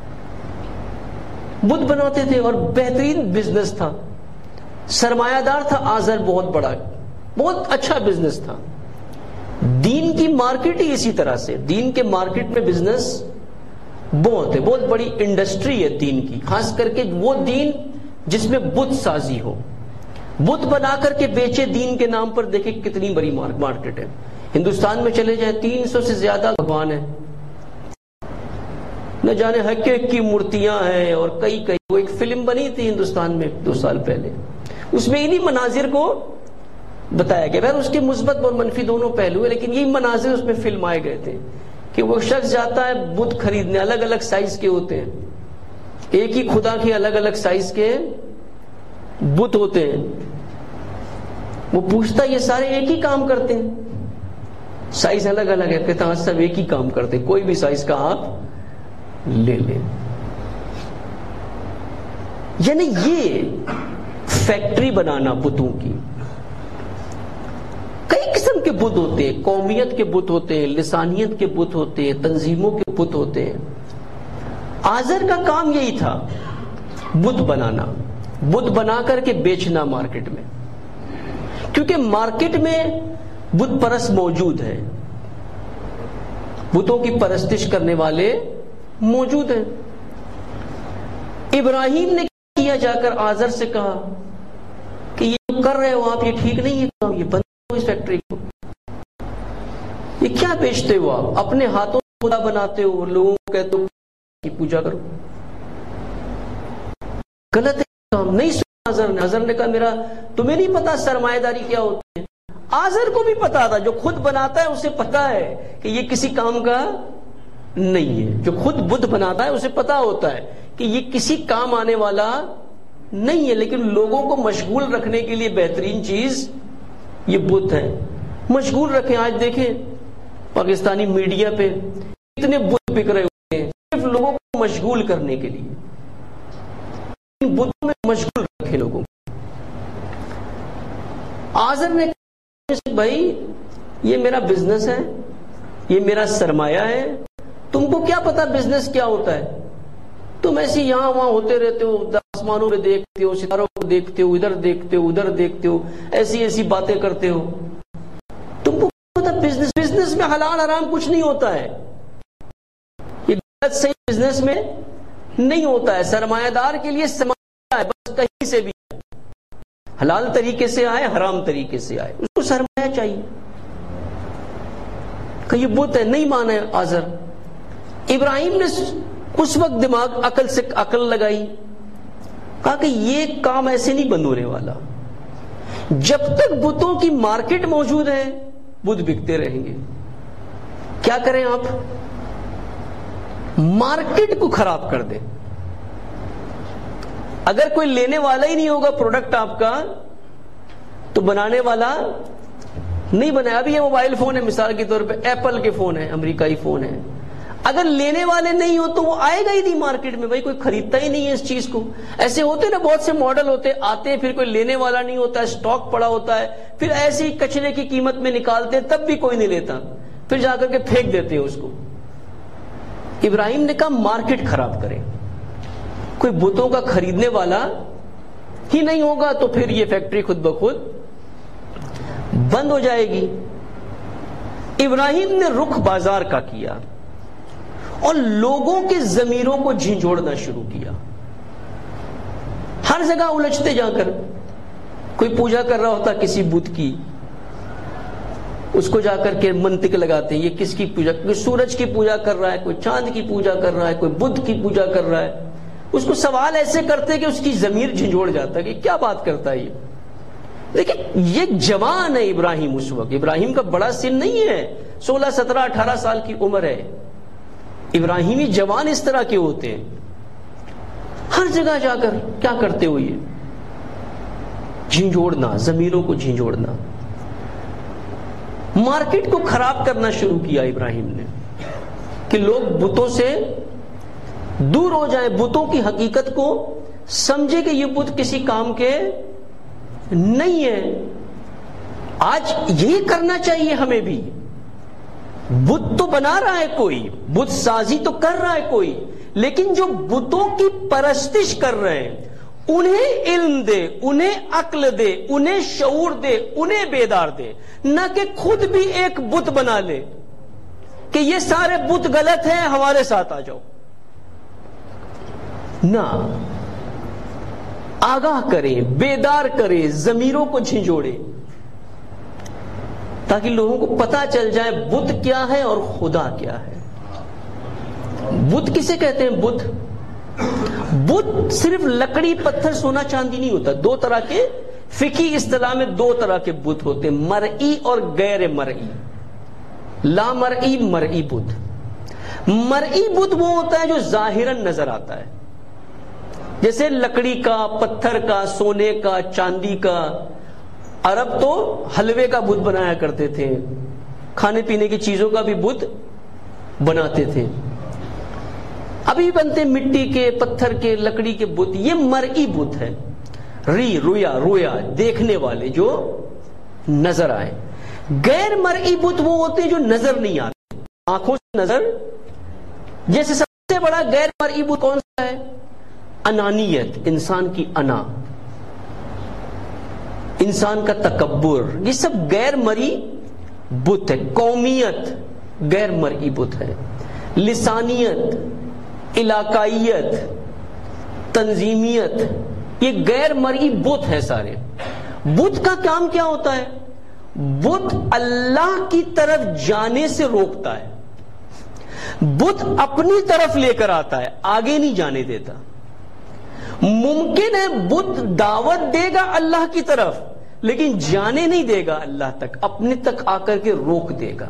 بت بناتے تھے اور بہترین بزنس تھا، سرمایہ دار تھا آزر، بہت بڑا، بہت اچھا بزنس تھا۔ دین کی مارکیٹ ہی اسی طرح سے، دین کے مارکیٹ میں بزنس بہت ہے، بہت بڑی انڈسٹری ہے دین کی، خاص کر کے وہ دین جس میں بت سازی ہو، بت بنا کر کے بیچے دین کے نام پر۔ دیکھیں کتنی بڑی مارکیٹ ہے، ہندوستان میں چلے جائیں 300 سے زیادہ بھگوان ہیں، نہ جانے حق کی مورتیاں ہیں، اور کئی وہ ایک فلم بنی تھی ہندوستان میں 2 سال پہلے، اس میں انہی مناظر کو بتایا گیا۔ اس کے مثبت اور منفی دونوں پہلو ہیں، لیکن یہی مناظر اس میں فلم آئے گئے تھے کہ وہ شخص جاتا ہے بت خریدنے، الگ الگ سائز کے ہوتے ہیں، ایک ہی خدا کے الگ الگ سائز کے بت ہوتے ہیں۔ وہ پوچھتا یہ سارے ایک ہی کام کرتے ہیں؟ سائز الگ الگ ہے، کہتا ہاں سب ایک ہی کام کرتے ہیں، کوئی بھی سائز کا آپ لے لیں۔ یعنی یہ فیکٹری بنانا بتوں کی، کئی قسم کے بت ہوتے ہیں، قومیت کے بت ہوتے ہیں، لسانیت کے بت ہوتے ہیں، تنظیموں کے بت ہوتے ہیں۔ آزر کا کام یہی تھا، بت بنانا، بت بنا کر کے بیچنا مارکیٹ میں۔ کیونکہ مارکیٹ میں بت پرست موجود ہے، بتوں کی پرستش کرنے والے موجود ہیں۔ ابراہیم نے کیا، جا کر آزر سے کہا کہ یہ جو کر رہے ہو آپ، یہ ٹھیک نہیں ہے کام، یہ بند کرو اس فیکٹری کو، یہ کیا بیچتے ہو آپ؟ اپنے ہاتھوں سے خدا بناتے ہو، لوگوں کو کہتے ہو کہ پوجا کرو، غلط ہے کام۔ نہیں سنا آزر نے کہا میرا تمہیں نہیں پتا سرمایہ داری کیا ہوتی ہے؟ آزر کو بھی پتا تھا، جو خود بناتا ہے اسے پتا ہے کہ یہ کسی کام کا نہیں ہے، جو خود بدھ بناتا ہے اسے پتا ہوتا ہے کہ یہ کسی کام آنے والا نہیں ہے، لیکن لوگوں کو مشغول رکھنے کے لیے بہترین چیز یہ بت ہے۔ مشغول رکھیں، آج دیکھیں پاکستانی میڈیا پہ کتنے بت بک رہے ہوتے ہیں صرف لوگوں کو مشغول کرنے کے لیے، ان بتوں میں مشغول رکھیں لوگوں کو۔ آزر نے کہا بھائی یہ میرا بزنس ہے، یہ میرا سرمایہ ہے، تم کو کیا پتا بزنس کیا ہوتا ہے؟ تم ایسی یہاں وہاں ہوتے رہتے ہو، آسمانوں میں دیکھتے ہو، ستاروں کو دیکھتے ہو، ادھر دیکھتے ہو ادھر دیکھتے ہو، ایسی ایسی باتیں کرتے ہو، تم کو کیا پتا بزنس میں حلال حرام کچھ نہیں ہوتا ہے، یہ غلط صحیح بزنس میں نہیں ہوتا ہے۔ سرمایہ دار کے لیے سرمایہ ہے، بس کہیں سے بھی حلال طریقے سے آئے حرام طریقے سے آئے، اس کو سرمایہ چاہیے۔ کہ یہ بت ہے، نہیں مانا ہے آزر۔ ابراہیم نے اس وقت دماغ عقل سے عقل لگائی، کہا کہ یہ کام ایسے نہیں بند ہونے والا، جب تک بتوں کی مارکیٹ موجود ہے بت بکتے رہیں گے۔ کیا کریں آپ؟ مارکیٹ کو خراب کر دیں۔ اگر کوئی لینے والا ہی نہیں ہوگا پروڈکٹ آپ کا تو بنانے والا نہیں بنایا۔ ابھی یہ موبائل فون ہے، مثال کے طور پہ ایپل کے فون ہے، امریکائی فون ہے، اگر لینے والے نہیں ہو تو وہ آئے گا ہی نہیں مارکیٹ میں، بھائی کوئی خریدتا ہی نہیں ہے اس چیز کو۔ ایسے ہوتے نا بہت سے ماڈل ہوتے آتے ہیں، پھر کوئی لینے والا نہیں ہوتا ہے، سٹاک پڑا ہوتا ہے، پھر ایسی کچرے کی قیمت میں نکالتے ہیں تب بھی کوئی نہیں لیتا، پھر جا کر کے پھینک دیتے ہیں اس کو۔ ابراہیم نے کہا مارکیٹ خراب کریں، کوئی بتوں کا خریدنے والا ہی نہیں ہوگا تو پھر یہ فیکٹری خود بخود بند ہو جائے گی۔ ابراہیم نے رخ بازار کا کیا اور لوگوں کے ضمیروں کو جھنجھوڑنا شروع کیا، ہر جگہ الجھتے جا کر۔ کوئی پوجا کر رہا ہوتا کسی بت کی، اس کو جا کر کے منطق لگاتے ہیں یہ کس کی پوجا، کوئی سورج کی پوجا کر رہا ہے، کوئی چاند کی پوجا کر رہا ہے، کوئی بدھ کی پوجا کر رہا ہے، اس کو سوال ایسے کرتے کہ اس کی ضمیر جھنجھوڑ جاتا ہے کہ کیا بات کرتا ہے یہ۔ لیکن یہ جوان ہے ابراہیم، اس وقت ابراہیم کا بڑا سن نہیں ہے، 16 17 18 سال کی عمر ہے۔ ابراہیمی جوان اس طرح کے ہوتے ہیں، ہر جگہ جا کر کیا کرتے ہو یہ جھنجھوڑنا، ضمیروں کو جھنجھوڑنا، مارکیٹ کو خراب کرنا شروع کیا ابراہیم نے کہ لوگ بتوں سے دور ہو جائیں، بتوں کی حقیقت کو سمجھے کہ یہ بت کسی کام کے نہیں ہے۔ آج یہی کرنا چاہیے ہمیں بھی۔ بت تو بنا رہا ہے کوئی، بت سازی تو کر رہا ہے کوئی، لیکن جو بتوں کی پرستش کر رہے ہیں انہیں علم دے، انہیں عقل دے، انہیں شعور دے، انہیں بیدار دے، نہ کہ خود بھی ایک بت بنا لے کہ یہ سارے بت غلط ہیں ہمارے ساتھ آ جاؤ۔ نہ، آگاہ کریں، بیدار کریں، ضمیروں کو جھنجھوڑیں تاکہ لوگوں کو پتا چل جائے بت کیا ہے اور خدا کیا ہے۔ بت کسے کہتے ہیں؟ بت صرف لکڑی پتھر سونا چاندی نہیں ہوتا، دو طرح کے فقہی اصطلاح میں دو طرح کے بت ہوتے ہیں، مرئی اور غیر مرئی، لا مرئی مرئی بت۔ مرئی بت وہ ہوتا ہے جو ظاہراً نظر آتا ہے، جیسے لکڑی کا، پتھر کا، سونے کا، چاندی کا۔ عرب تو حلوے کا بت بنایا کرتے تھے، کھانے پینے کی چیزوں کا بھی بت بناتے تھے، ابھی بنتے مٹی کے، پتھر کے، لکڑی کے بت۔ یہ مرئی بت ہے، رویا دیکھنے والے جو نظر آئے۔ غیر مرئی بت وہ ہوتے ہیں جو نظر نہیں آتے، آنکھوں سے نظر۔ جیسے سب سے بڑا غیر مرئی بت کون سا ہے؟ انانیت، انسان کی انا، انسان کا تکبر، یہ سب غیر مرئی بت ہے. قومیت غیر مرئی بت ہے، لسانیت، علاقائیت، تنظیمیت، یہ غیر مرئی بت ہے سارے. بت کا کام کیا ہوتا ہے؟ بت اللہ کی طرف جانے سے روکتا ہے. بت اپنی طرف لے کر آتا ہے، آگے نہیں جانے دیتا. ممکن ہے بت دعوت دے گا اللہ کی طرف، لیکن جانے نہیں دے گا اللہ تک، اپنے تک آ کر کے روک دے گا،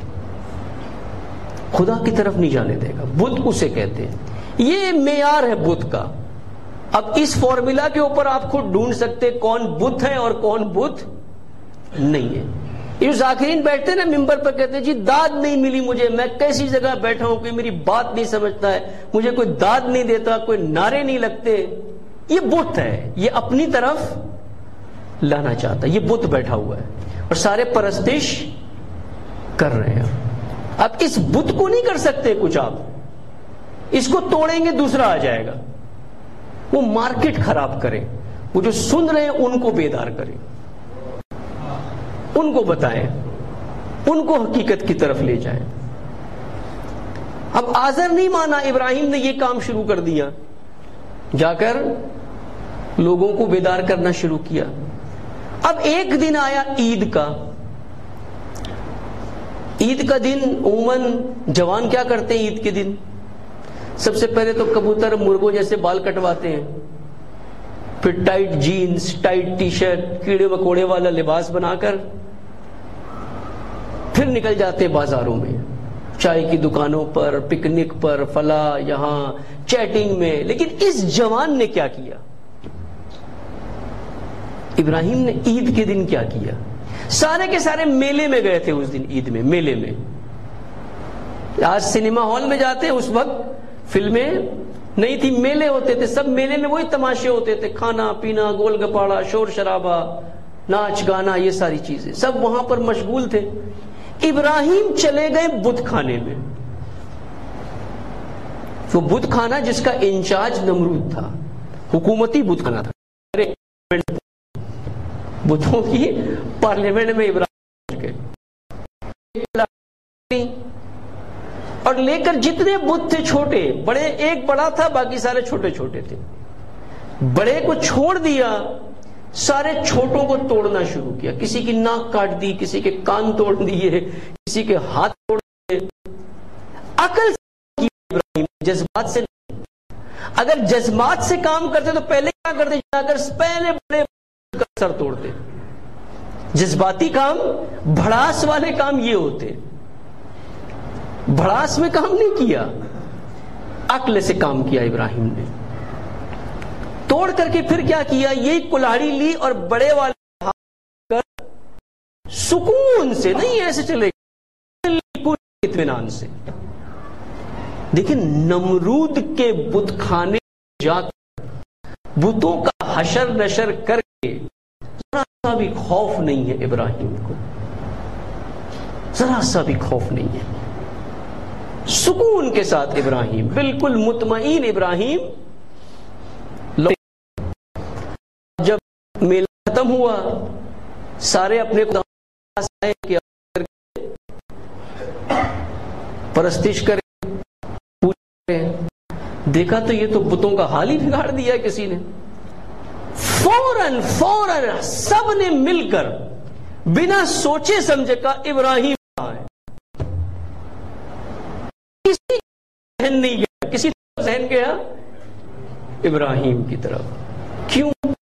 خدا کی طرف نہیں جانے دے گا. بت اسے کہتے ہیں. یہ معیار ہے بت کا. اب اس فارمولا کے اوپر آپ خود ڈھونڈ سکتے کون بت ہے اور کون بت نہیں ہے. یہ جو ذاکرین بیٹھتے ہیں نا ممبر پر، کہتے ہیں جی داد نہیں ملی مجھے، میں کیسی جگہ بیٹھا ہوں، کوئی میری بات نہیں سمجھتا ہے، مجھے کوئی داد نہیں دیتا، کوئی نعرے نہیں لگتے. یہ بت ہے، یہ اپنی طرف لانا چاہتا ہے. یہ بت بیٹھا ہوا ہے اور سارے پرستش کر رہے ہیں. اب اس بت کو نہیں کر سکتے کچھ آپ، اس کو توڑیں گے دوسرا آ جائے گا. وہ مارکیٹ خراب کرے، وہ جو سن رہے ہیں ان کو بیدار کرے، ان کو بتائیں، ان کو حقیقت کی طرف لے جائیں. اب آزر نہیں مانا، ابراہیم نے یہ کام شروع کر دیا، جا کر لوگوں کو بیدار کرنا شروع کیا. اب ایک دن آیا عید کا. عید کا دن عموماً جوان کیا کرتے ہیں عید کے دن؟ سب سے پہلے تو کبوتر مرغوں جیسے بال کٹواتے ہیں، پھر tight jeans, tight T shirt, کیڑے مکوڑے والا لباس بنا کر پھر نکل جاتے ہیں بازاروں میں، چائے کی دکانوں پر، پکنک پر، فلاں یہاں چیٹنگ میں. لیکن اس جوان نے کیا کیا؟ ابراہیم نے عید کے دن کیا کیا؟ سارے کے سارے میلے میں گئے تھے اس دن. عید میں میلے میں، آج سنیما ہال میں جاتے ہیں، اس وقت فلمیں نہیں تھی، میلے ہوتے تھے. سب میلے میں وہی تماشے ہوتے تھے، کھانا پینا، گول گپاڑا، شور شرابہ، ناچ گانا، یہ ساری چیزیں سب وہاں پر مشغول تھے. ابراہیم چلے گئے بت خانے میں. وہ بت خانہ جس کا انچارج نمرود تھا، حکومتی بت خانہ تھا، بتوں کی پارلیمنٹ میں ابراہیم کے اور لے کر جتنے بت تھے چھوٹے بڑے، ایک بڑا تھا باقی سارے چھوٹے چھوٹے تھے. بڑے کو چھوڑ دیا، سارے چھوٹوں کو توڑنا شروع کیا. کسی کی ناک کاٹ دی، کسی کے کان توڑ دیے، کسی کے ہاتھ توڑ دیے. عقل سے ابراہیم، جذبات سے نہیں. اگر جذبات سے کام کرتے تو پہلے کیا کرتے؟ جا کر پہلے بڑے کا سر توڑتے. جذباتی کام، بھڑاس والے کام یہ ہوتے. بھڑاس میں کام نہیں کیا، عقل سے کام کیا ابراہیم نے. توڑ کر کے پھر کیا کیا؟ یہی کلاڑی لی اور بڑے والے ہاتھ کر سکون سے، نہیں ایسے چلے بالکل اطمینان سے. دیکھیں نمرود کے بت خانے جا کر بتوں کا حشر نشر کر کے ذرا سا بھی خوف نہیں ہے ابراہیم کو، ذرا سا بھی خوف نہیں ہے. سکون کے ساتھ ابراہیم، بالکل مطمئن ابراہیم. جب میلہ ختم ہوا، سارے اپنے پاس آئے کہ پرستش کرے، پوچھے، دیکھا تو یہ تو بتوں کا حال ہی بگاڑ دیا کسی نے. فوراً سب نے مل کر بنا سوچے سمجھے کا ابراہیم کہاں ہے. کسی ذہن نہیں گیا، کسی ذہن گیا ابراہیم کی طرف. کیوں؟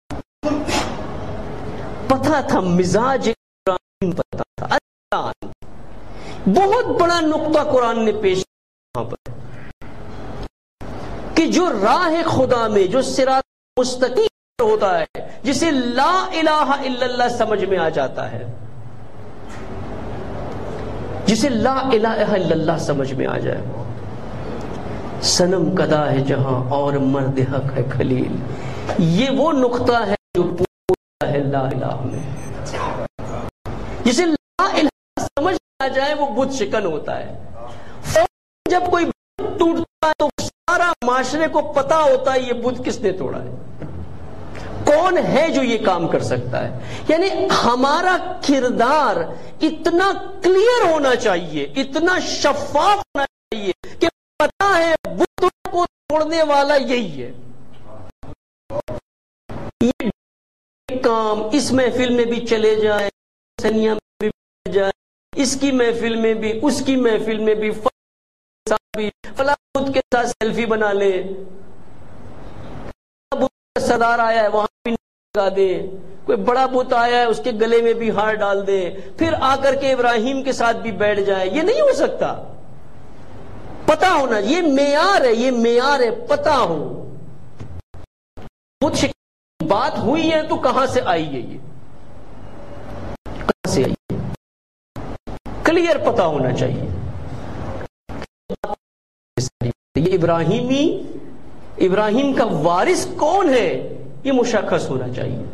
پتا تھا مزاج ابراہیم، پتا تھا. اللہ بہت بڑا نقطہ قرآن نے پیش کیا یہاں پر کہ جو راہ خدا میں جو صراط مستقیم ہوتا ہے، جسے لا الہ الا اللہ سمجھ میں آ جاتا ہے، جسے لا الہ الا اللہ سمجھ میں آ جائے، صنم کدا ہے جہاں اور مرد حق ہے خلیل. یہ وہ نقطہ ہے جو پورا ہے لا الہ میں. جسے لا الہ سمجھ میں آ جائے وہ بت شکن ہوتا ہے. جب کوئی بت ٹوٹتا ہے تو سارا معاشرے کو پتا ہوتا ہے یہ بت کس نے توڑا ہے. کون ہے جو یہ کام کر سکتا ہے. یعنی ہمارا کردار اتنا کلیئر ہونا چاہیے, اتنا شفاف ہونا چاہیے کہ پتا ہے بتوں کو توڑنے والا یہی ہے. یہ کام اس محفل میں بھی چلے جائے, سنیا میں بھی چلے جائے, اس کی محفل میں بھی, اس کی محفل میں بھی, فلاں بدھ کے ساتھ سیلفی بنا لے, سردار آیا ہے وہاں بھی لگا دے, کوئی بڑا بت آیا ہے اس کے گلے میں بھی ہار ڈال دے, پھر آ کر کے ابراہیم کے ساتھ بھی بیٹھ جائے. یہ نہیں ہو سکتا. پتا ہونا, یہ معیار ہے, یہ معیار ہے, پتا ہو. بت بات ہوئی ہے تو کہاں سے آئی ہے, یہ کہاں سے آئی ہے, کلیئر پتا ہونا چاہیے. یہ ابراہیم کا وارث کون ہے یہ مشخص ہونا چاہیے.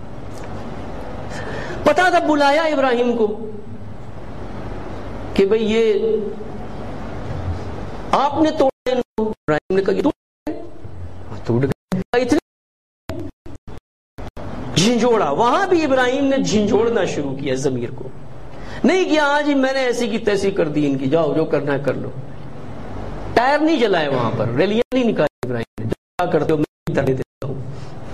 پتا تھا, بلایا ابراہیم کو کہ بھئی یہ آپ نے توڑا ان کو. ابراہیم نے کہا توڑ گئے. اتنے جھنجھوڑا, وہاں بھی ابراہیم نے جھنجھوڑنا شروع کیا ضمیر کو. نہیں کیا ہاں جی میں نے ایسی کی تیسی کر دی ان کی, جاؤ جو کرنا ہے کر لو. ٹائر نہیں جلائے وہاں پر, ریلیاں نہیں نکالی ابراہیم نے, کیا کرتے ہو میں دھرنے دیتا ہوں.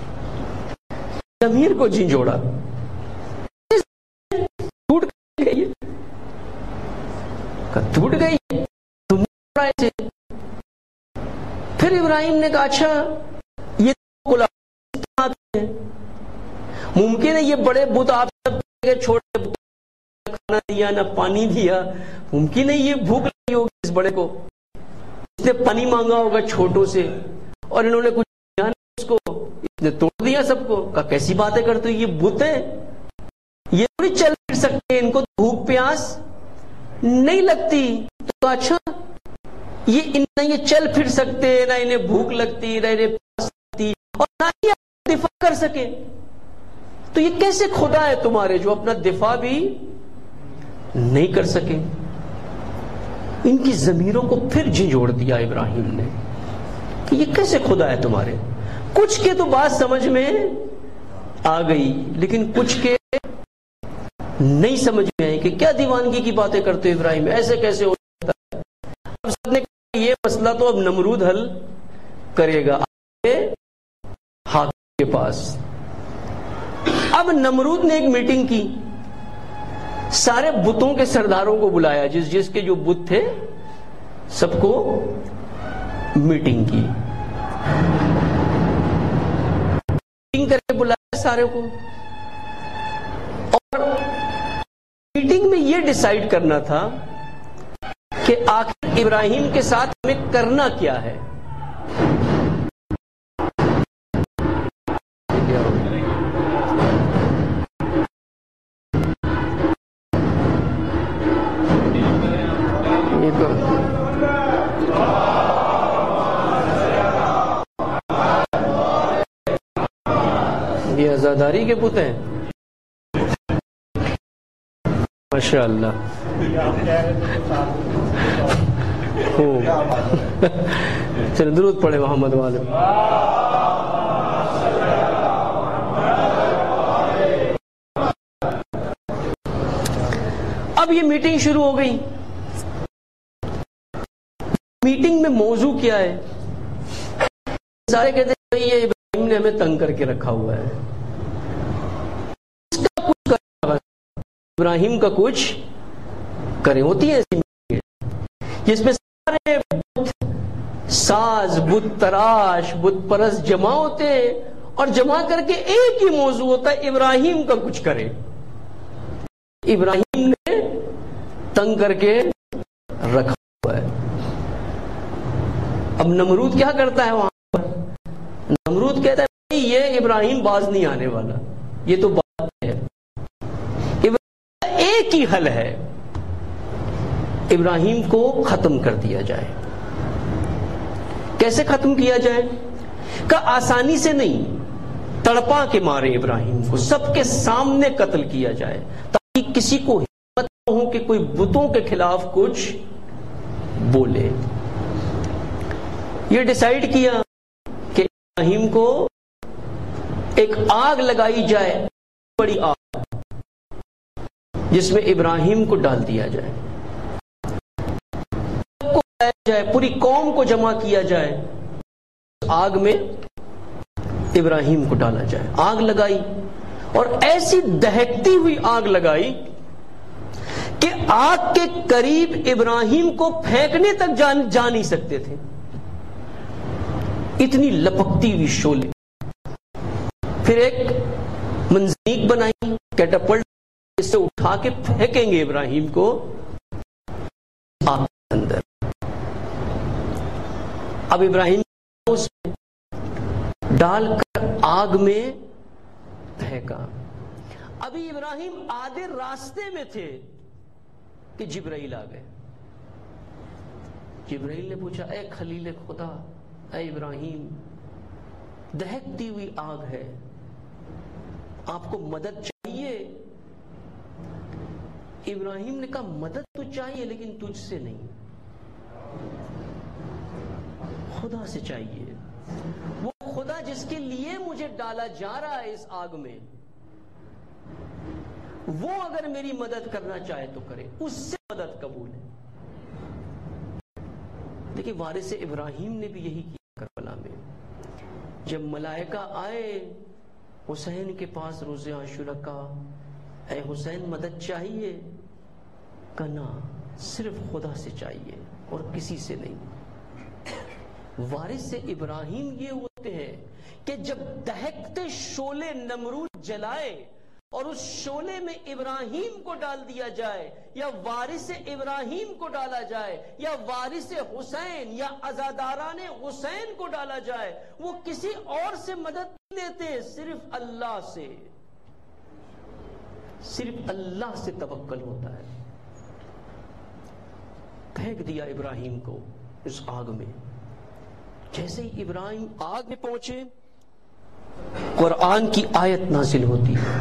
ضمیر کو جھنجھوڑا, ٹوٹ گئی, ٹوٹ گئی تم ایسے. پھر ابراہیم نے کہا اچھا یہ ممکن ہے یہ بڑے بت آپ سب چھوٹے کھانا دیا نہ پانی دیا, ممکن ہے یہ بھوک لگی ہوگی اس بڑے کو, اس نے پانی مانگا ہوگا چھوٹوں سے اور انہوں نے کچھ دیا نہیں اس کو, اس نے توڑ دیا سب کو. کہا کیسی باتیں کرتے ہو, یہ بت ہیں, یہ تھوڑی چل پھر سکتے ہیں, ان کو بھوک پیاس نہیں لگتی. تو اچھا نہ یہ چل پھر سکتے, نہ انہیں بھوک لگتی, نہ انہیں پیاس لگتی, اور نہ ہی دفاع کر سکے, تو یہ کیسے خدا ہے تمہارے جو اپنا دفاع بھی نہیں کر سکے. ان کی ضمیروں کو پھر جھنجھوڑ دیا ابراہیم نے کہ یہ کیسے خدا ہے تمہارے. کچھ کے تو بات سمجھ میں آ گئی, لیکن کچھ کے نہیں سمجھ میں آئی کہ کیا دیوانگی کی باتیں کرتے ابراہیم, ایسے کیسے ہو سکتا ہے. اب سب نے کہا یہ مسئلہ تو اب نمرود حل کرے گا حاکم کے پاس. اب نمرود نے ایک میٹنگ کی, سارے بتوں کے سرداروں کو بلایا, جس کے جو بت تھے سب کو میٹنگ کی, میٹنگ کر کے بلایا سارے کو, اور میٹنگ میں یہ ڈیسائیڈ کرنا تھا کہ آخر ابراہیم کے ساتھ ہمیں کرنا کیا ہے. یہ عزاداری کے بت ہیں, ماشاء اللہ. چلو درود پڑھے محمد والے. اب یہ میٹنگ شروع ہو گئی. میٹنگ میں موضوع کیا ہے, سارے کہتے ہیں یہ ابراہیم نے ہمیں تنگ کر کے رکھا ہوا ہے, اس کا کچھ کرے, ابراہیم کا کچھ کرے. ہوتی ہے ایسی جس میں سارے بت ساز, بت تراش, بت پرست جمع ہوتے ہیں, اور جمع کر کے ایک ہی موضوع ہوتا ہے ابراہیم کا کچھ کرے. ابراہیم نے تنگ کر کے رکھا ہوا ہے. اب نمرود کیا کرتا ہے وہاں پر, نمرود کہتا ہے یہ ابراہیم باز نہیں آنے والا, یہ تو بات ہے, ایک ہی حل ہے, ابراہیم کو ختم کر دیا جائے. کیسے ختم کیا جائے؟ کہ آسانی سے نہیں, تڑپا کے مارے ابراہیم کو, سب کے سامنے قتل کیا جائے, تاکہ کسی کو ہمت نہ ہو کہ کوئی بتوں کے خلاف کچھ بولے. یہ ڈیسائیڈ کیا کہ ابراہیم کو ایک آگ لگائی جائے، بڑی آگ، جس میں ابراہیم کو ڈال دیا جائے، پوری قوم کو جمع کیا جائے، آگ میں ابراہیم کو ڈالا جائے۔ آگ لگائی اور ایسی دہکتی ہوئی آگ لگائی کہ آگ کے قریب ابراہیم کو پھینکنے تک جا نہیں سکتے تھے، اتنی لپکتی ہوئی شعلے۔ پھر ایک منجنیق بنائی، کیٹاپلٹ، اس سے اٹھا کے پھینکیں گے ابراہیم کو آگ کے اندر۔ اب ابراہیم کو اس میں ڈال کر آگ میں پھینکا۔ ابھی ابراہیم آدھے راستے میں تھے کہ جبرائیل آ گئے۔ جبرائیل نے پوچھا، اے خلیل خدا، اے ابراہیم، دہکتی ہوئی آگ ہے، آپ کو مدد چاہیے؟ ابراہیم نے کہا، مدد تو چاہیے لیکن تجھ سے نہیں، خدا سے چاہیے۔ وہ خدا جس کے لیے مجھے ڈالا جا رہا ہے اس آگ میں، وہ اگر میری مدد کرنا چاہے تو کرے، اس سے مدد قبول ہے۔ دیکھیں وارث ابراہیم نے بھی یہی کیا کربلا میں۔ جب ملائکہ آئے حسین کے پاس روز عاشوراء کا، اے حسین مدد چاہیے؟ کہنا صرف خدا سے چاہیے اور کسی سے نہیں۔ وارث ابراہیم یہ ہوتے ہیں کہ جب دہکتے شعلے نمرود جلائے اور اس شعلے میں ابراہیم کو ڈال دیا جائے، یا وارث ابراہیم کو ڈالا جائے، یا وارث حسین یا عزاداران حسین کو ڈالا جائے، وہ کسی اور سے مدد نہیں لیتے، صرف اللہ سے، صرف اللہ سے توکل ہوتا ہے۔ پھینک دیا ابراہیم کو اس آگ میں۔ جیسے ہی ابراہیم آگ میں پہنچے، قرآن کی آیت نازل ہوتی ہے،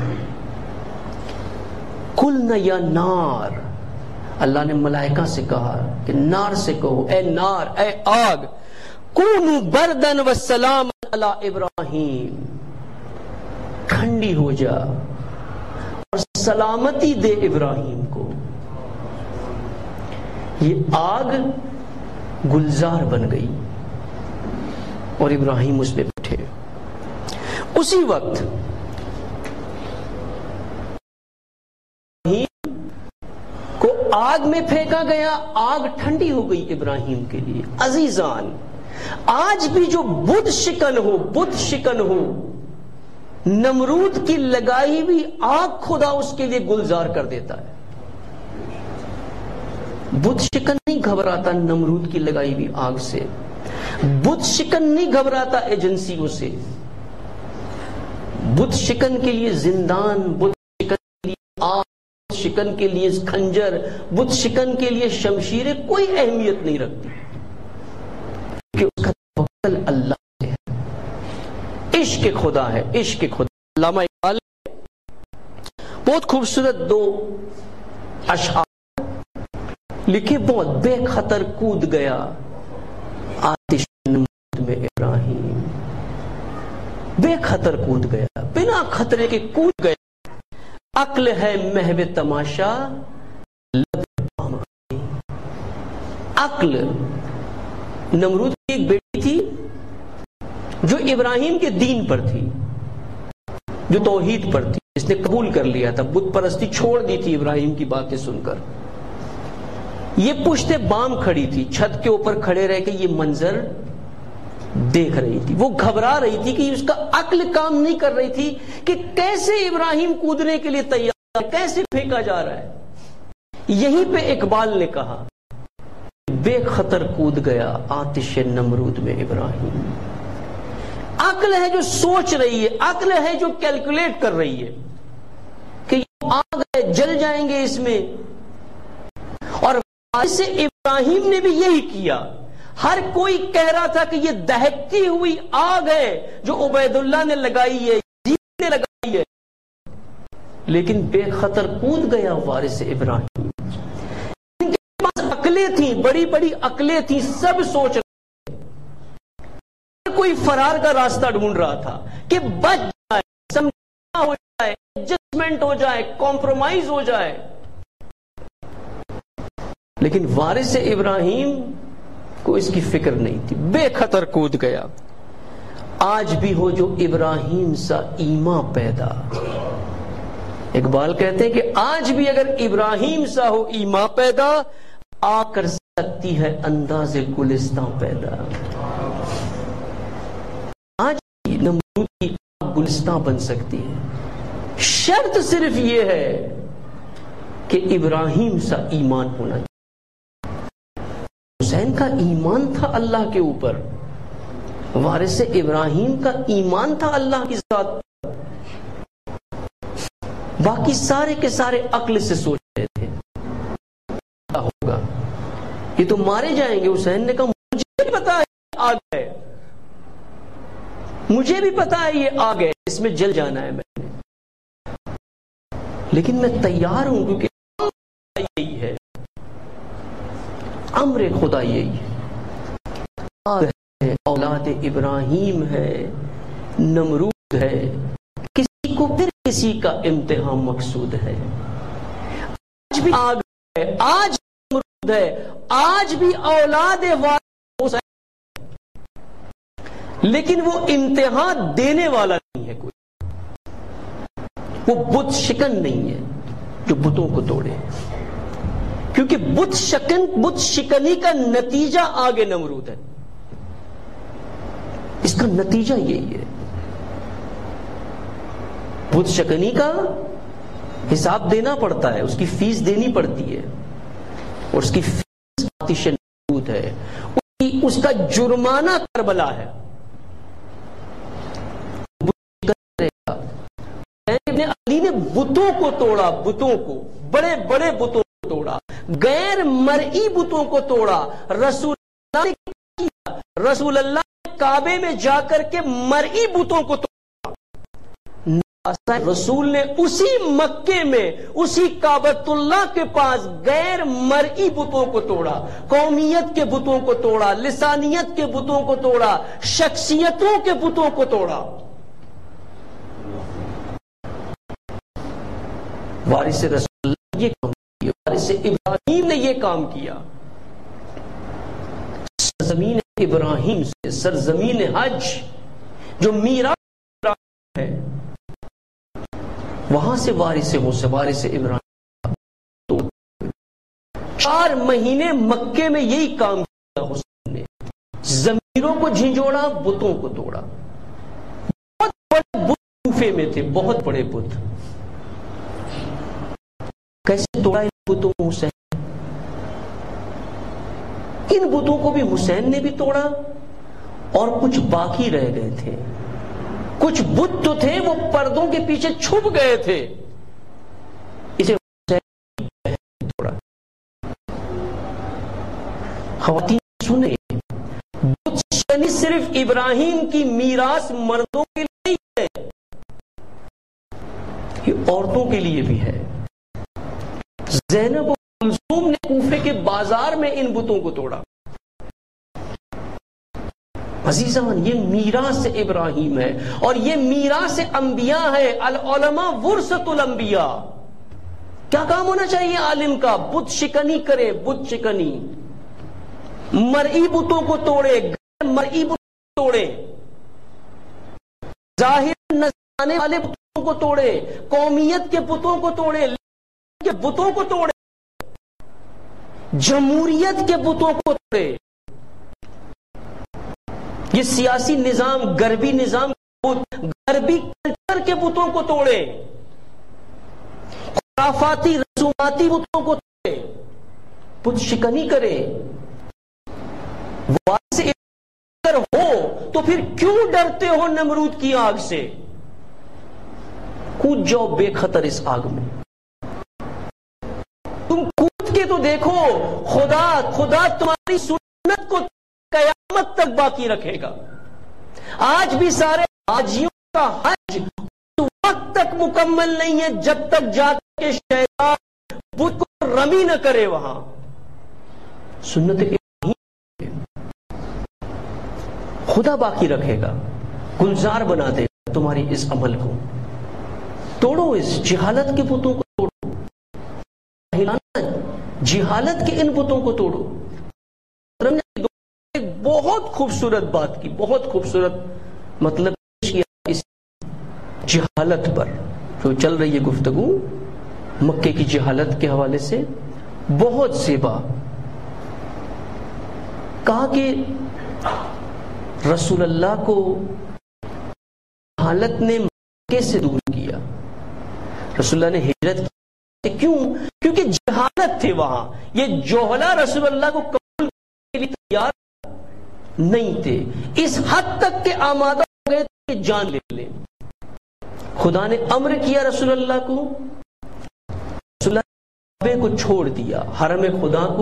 قُلْنَا یا نار، اللہ نے ملائکہ سے کہا کہ نار سے کہو، اے نار، اے آگ، کونوا بردن وسلام علی ابراہیم، ٹھنڈی ہو جا اور سلامتی دے ابراہیم کو۔ یہ آگ گلزار بن گئی اور ابراہیم اس میں بیٹھے۔ اسی وقت کو آگ میں پھینکا گیا، آگ ٹھنڈی ہو گئی ابراہیم کے لیے۔ عزیزان، آج بھی جو بت شکن ہو، نمرود کی لگائی ہوئی آگ خدا اس کے لیے گلزار کر دیتا ہے۔ بت شکن نہیں گھبراتا نمرود کی لگائی ہوئی آگ سے، بت شکن نہیں گھبراتا ایجنسیوں سے، بت شکن کے لیے زندان، بت شکن کے لیے آگ، بت شکن کے لیے خنجر، بت شکن کے لیے شمشیریں کوئی اہمیت نہیں رکھتی، کہ اس کا توکل اللہ سے ہے، عشق خدا ہے، عشق خدا۔ علامہ اقبال بہت خوبصورت دو اشعار لکھے، بہت بے خطر کود گیا آتش نمرود میں ابراہیم، بے خطر کود گیا، بنا خطرے کے کود گیا، عقل ہے محو تماشا لب بام آئی۔ عقل، نمرود کی ایک بیٹی تھی جو ابراہیم کے دین پر تھی، جو توحید پر تھی، جس نے قبول کر لیا تھا، بت پرستی چھوڑ دی تھی ابراہیم کی باتیں سن کر۔ یہ پشتے بام کھڑی تھی، چھت کے اوپر کھڑے رہ کے یہ منظر دیکھ رہی تھی، وہ گھبرا رہی تھی کہ اس کا عقل کام نہیں کر رہی تھی کہ کیسے ابراہیم کودنے کے لیے تیار ہے، کیسے پھینکا جا رہا ہے۔ یہیں پہ اقبال نے کہا بے خطر کود گیا آتش نمرود میں ابراہیم۔ عقل ہے جو سوچ رہی ہے، عقل ہے جو کیلکولیٹ کر رہی ہے کہ یہ آگ ہے، جل جائیں گے اس میں، اور ایسے ابراہیم نے بھی یہی کیا۔ ہر کوئی کہہ رہا تھا کہ یہ دہکتی ہوئی آگ ہے جو عبید اللہ نے لگائی ہے، جیت نے لگائی ہے، لیکن بے خطر کود گیا وارث ابراہیم۔ ان کے پاس عقلیں تھیں، بڑی بڑی عقلیں تھیں، سب سوچ رہے تھے، کوئی فرار کا راستہ ڈھونڈ رہا تھا کہ بچ جائے، سمجھوتا ہو جائے، ایڈجسٹمنٹ ہو جائے، کمپرومائز ہو جائے. لیکن وارث ابراہیم کو اس کی فکر نہیں تھی، بے خطر کود گیا. آج بھی ہو جو ابراہیم سا ایمان پیدا. اقبال کہتے ہیں کہ آج بھی اگر ابراہیم سا ہو ایمان پیدا، آ کر سکتی ہے انداز گلستان پیدا. آج بھی نمرود کی گلستان بن سکتی ہے، شرط صرف یہ ہے کہ ابراہیم سا ایمان ہونا چاہیے. حسین کا ایمان تھا اللہ کے اوپر، وارث ابراہیم کا ایمان تھا اللہ کی ذات. باقی سارے کے سارے عقل سے سوچ رہے تھے کیا ہوگا، یہ تو مارے جائیں گے. حسین نے کہا مجھے بھی پتا ہے یہ آگ ہے، مجھے بھی پتا ہے یہ آگ ہے، اس میں جل جانا ہے میں نے، لیکن میں تیار ہوں کیونکہ یہی ہے، امر خدا یہی ہے. آگ ہے، اولاد ابراہیم ہے، نمرود ہے، کسی کو پھر کسی کا امتحان مقصود ہے. آج بھی آگ ہے، آج نمرود ہے، آج بھی اولاد وارث ہے، لیکن وہ امتحان دینے والا نہیں ہے کوئی. وہ بت شکن نہیں ہے جو بتوں کو توڑے، کیونکہ بت شکنی کا نتیجہ آگے نمرود ہے. اس کا نتیجہ یہی ہے، بت شکنی کا حساب دینا پڑتا ہے، اس کی فیس دینی پڑتی ہے، اور اس کی فیس آتش نمرود ہے، اس کا جرمانہ کربلا ہے. ابن علی نے بتوں کو توڑا، بتوں کو، بڑے بڑے بتوں کو توڑا، غیر مرئی بتوں کو توڑا. رسول اللہ کعبے میں جا کر کے مرئی بتوں کو توڑا. رسول نے اسی مکے میں، اسی کعبۃ اللہ کے پاس غیر مرئی بتوں کو توڑا، قومیت کے بتوں کو توڑا، لسانیت کے بتوں کو توڑا، شخصیتوں کے بتوں کو توڑا. وارث رسول اللہ یہ کام کیا، وارث ابراہیم نے یہ کام کیا. سرزمین ابراہیم سے، سرزمین حج جو میراث ہے، وہاں سے وارث ابراہیم. تو 4 مہینے مکے میں یہی کام کیا حسین نے، ضمیروں کو جھنجھوڑا، بتوں کو توڑا. بہت بڑے بت کوفے میں تھے، بہت بڑے بت. کیسے توڑا ان بتوں کو حسین؟ ان بتوں کو بھی حسین نے بھی توڑا، اور کچھ باقی رہ گئے تھے. کچھ بت تو تھے وہ پردوں کے پیچھے چھپ گئے تھے، اسے حسین نے توڑا. خواتین سنیں، بت شکنی صرف ابراہیم کی میراث مردوں کے لیے ہے، یہ عورتوں کے لیے بھی ہے. زینب و کلثوم نے کوفے کے بازار میں ان بتوں کو توڑا. عزیزان، یہ میراث ابراہیم ہے، اور یہ میراث انبیاء ہے. العلماء ورثۃ الانبیاء. کیا کام ہونا چاہیے عالم کا؟ بت شکنی کرے، بت شکنی، مرئی بتوں کو توڑے، غیر مرئی بتوں کو توڑے، ظاہر نظر آنے والے بتوں کو توڑے، قومیت کے بتوں کو توڑے، کے بتوں کو توڑے، جمہوریت کے بتوں کو توڑے. یہ سیاسی نظام، غربی نظام، غربی کلچر کے بتوں کو توڑے، خرافاتی رسوماتی بتوں کو توڑے، بت شکنی کرے. وارث اگر ہو تو پھر کیوں ڈرتے ہو نمرود کی آگ سے؟ کود جاؤ بے خطر اس آگ میں. تم کود کے تو دیکھو، خدا تمہاری سنت کو قیامت تک باقی رکھے گا. آج بھی سارے حاجیوں کا حج اس وقت تک مکمل نہیں ہے جب تک جا کے شیطان بت کو رمی نہ کرے. وہاں سنت خدا باقی رکھے گا، گلزار بنا دے گا تمہاری اس عمل کو. توڑو اس جہالت کے بتوں کو توڑو، جہالت کے ان بتوں کو توڑو۔ ایک بہت خوبصورت بات کی، بہت خوبصورت مطلب پیش کیا اس جہالت پر جو چل رہی ہے گفتگو مکے کی جہالت کے حوالے سے، بہت زیبا کہا کہ رسول اللہ کو جہالت نے مکے سے دور کیا۔ رسول اللہ نے ہجرت کی، کیوں؟ کیونکہ جہالت تھے وہاں، یہ جوہلا رسول اللہ کو قبول کرنے کے لیے تیار نہیں تھے، اس حد تک کہ آمادہ ہو گئے کہ جان لے لیں۔ خدا نے امر کیا رسول اللہ کو، رسول اللہ کعبے کو چھوڑ دیا، حرم خدا کو،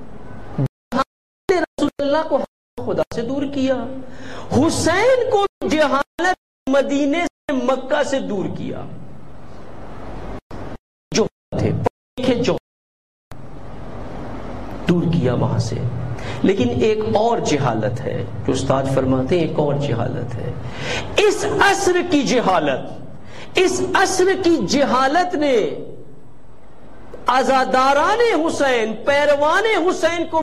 رسول اللہ کو خدا سے دور کیا۔ حسین کو جہالت مدینے سے مکہ سے دور کیا، جو تھے جو دور کیا وہاں سے۔ لیکن ایک اور جہالت ہے جو استاد فرماتے ہیں، ایک اور جہالت ہے، اس عصر کی جہالت، اس عصر کی جہالت نے عزاداران حسین، پیروان حسین کو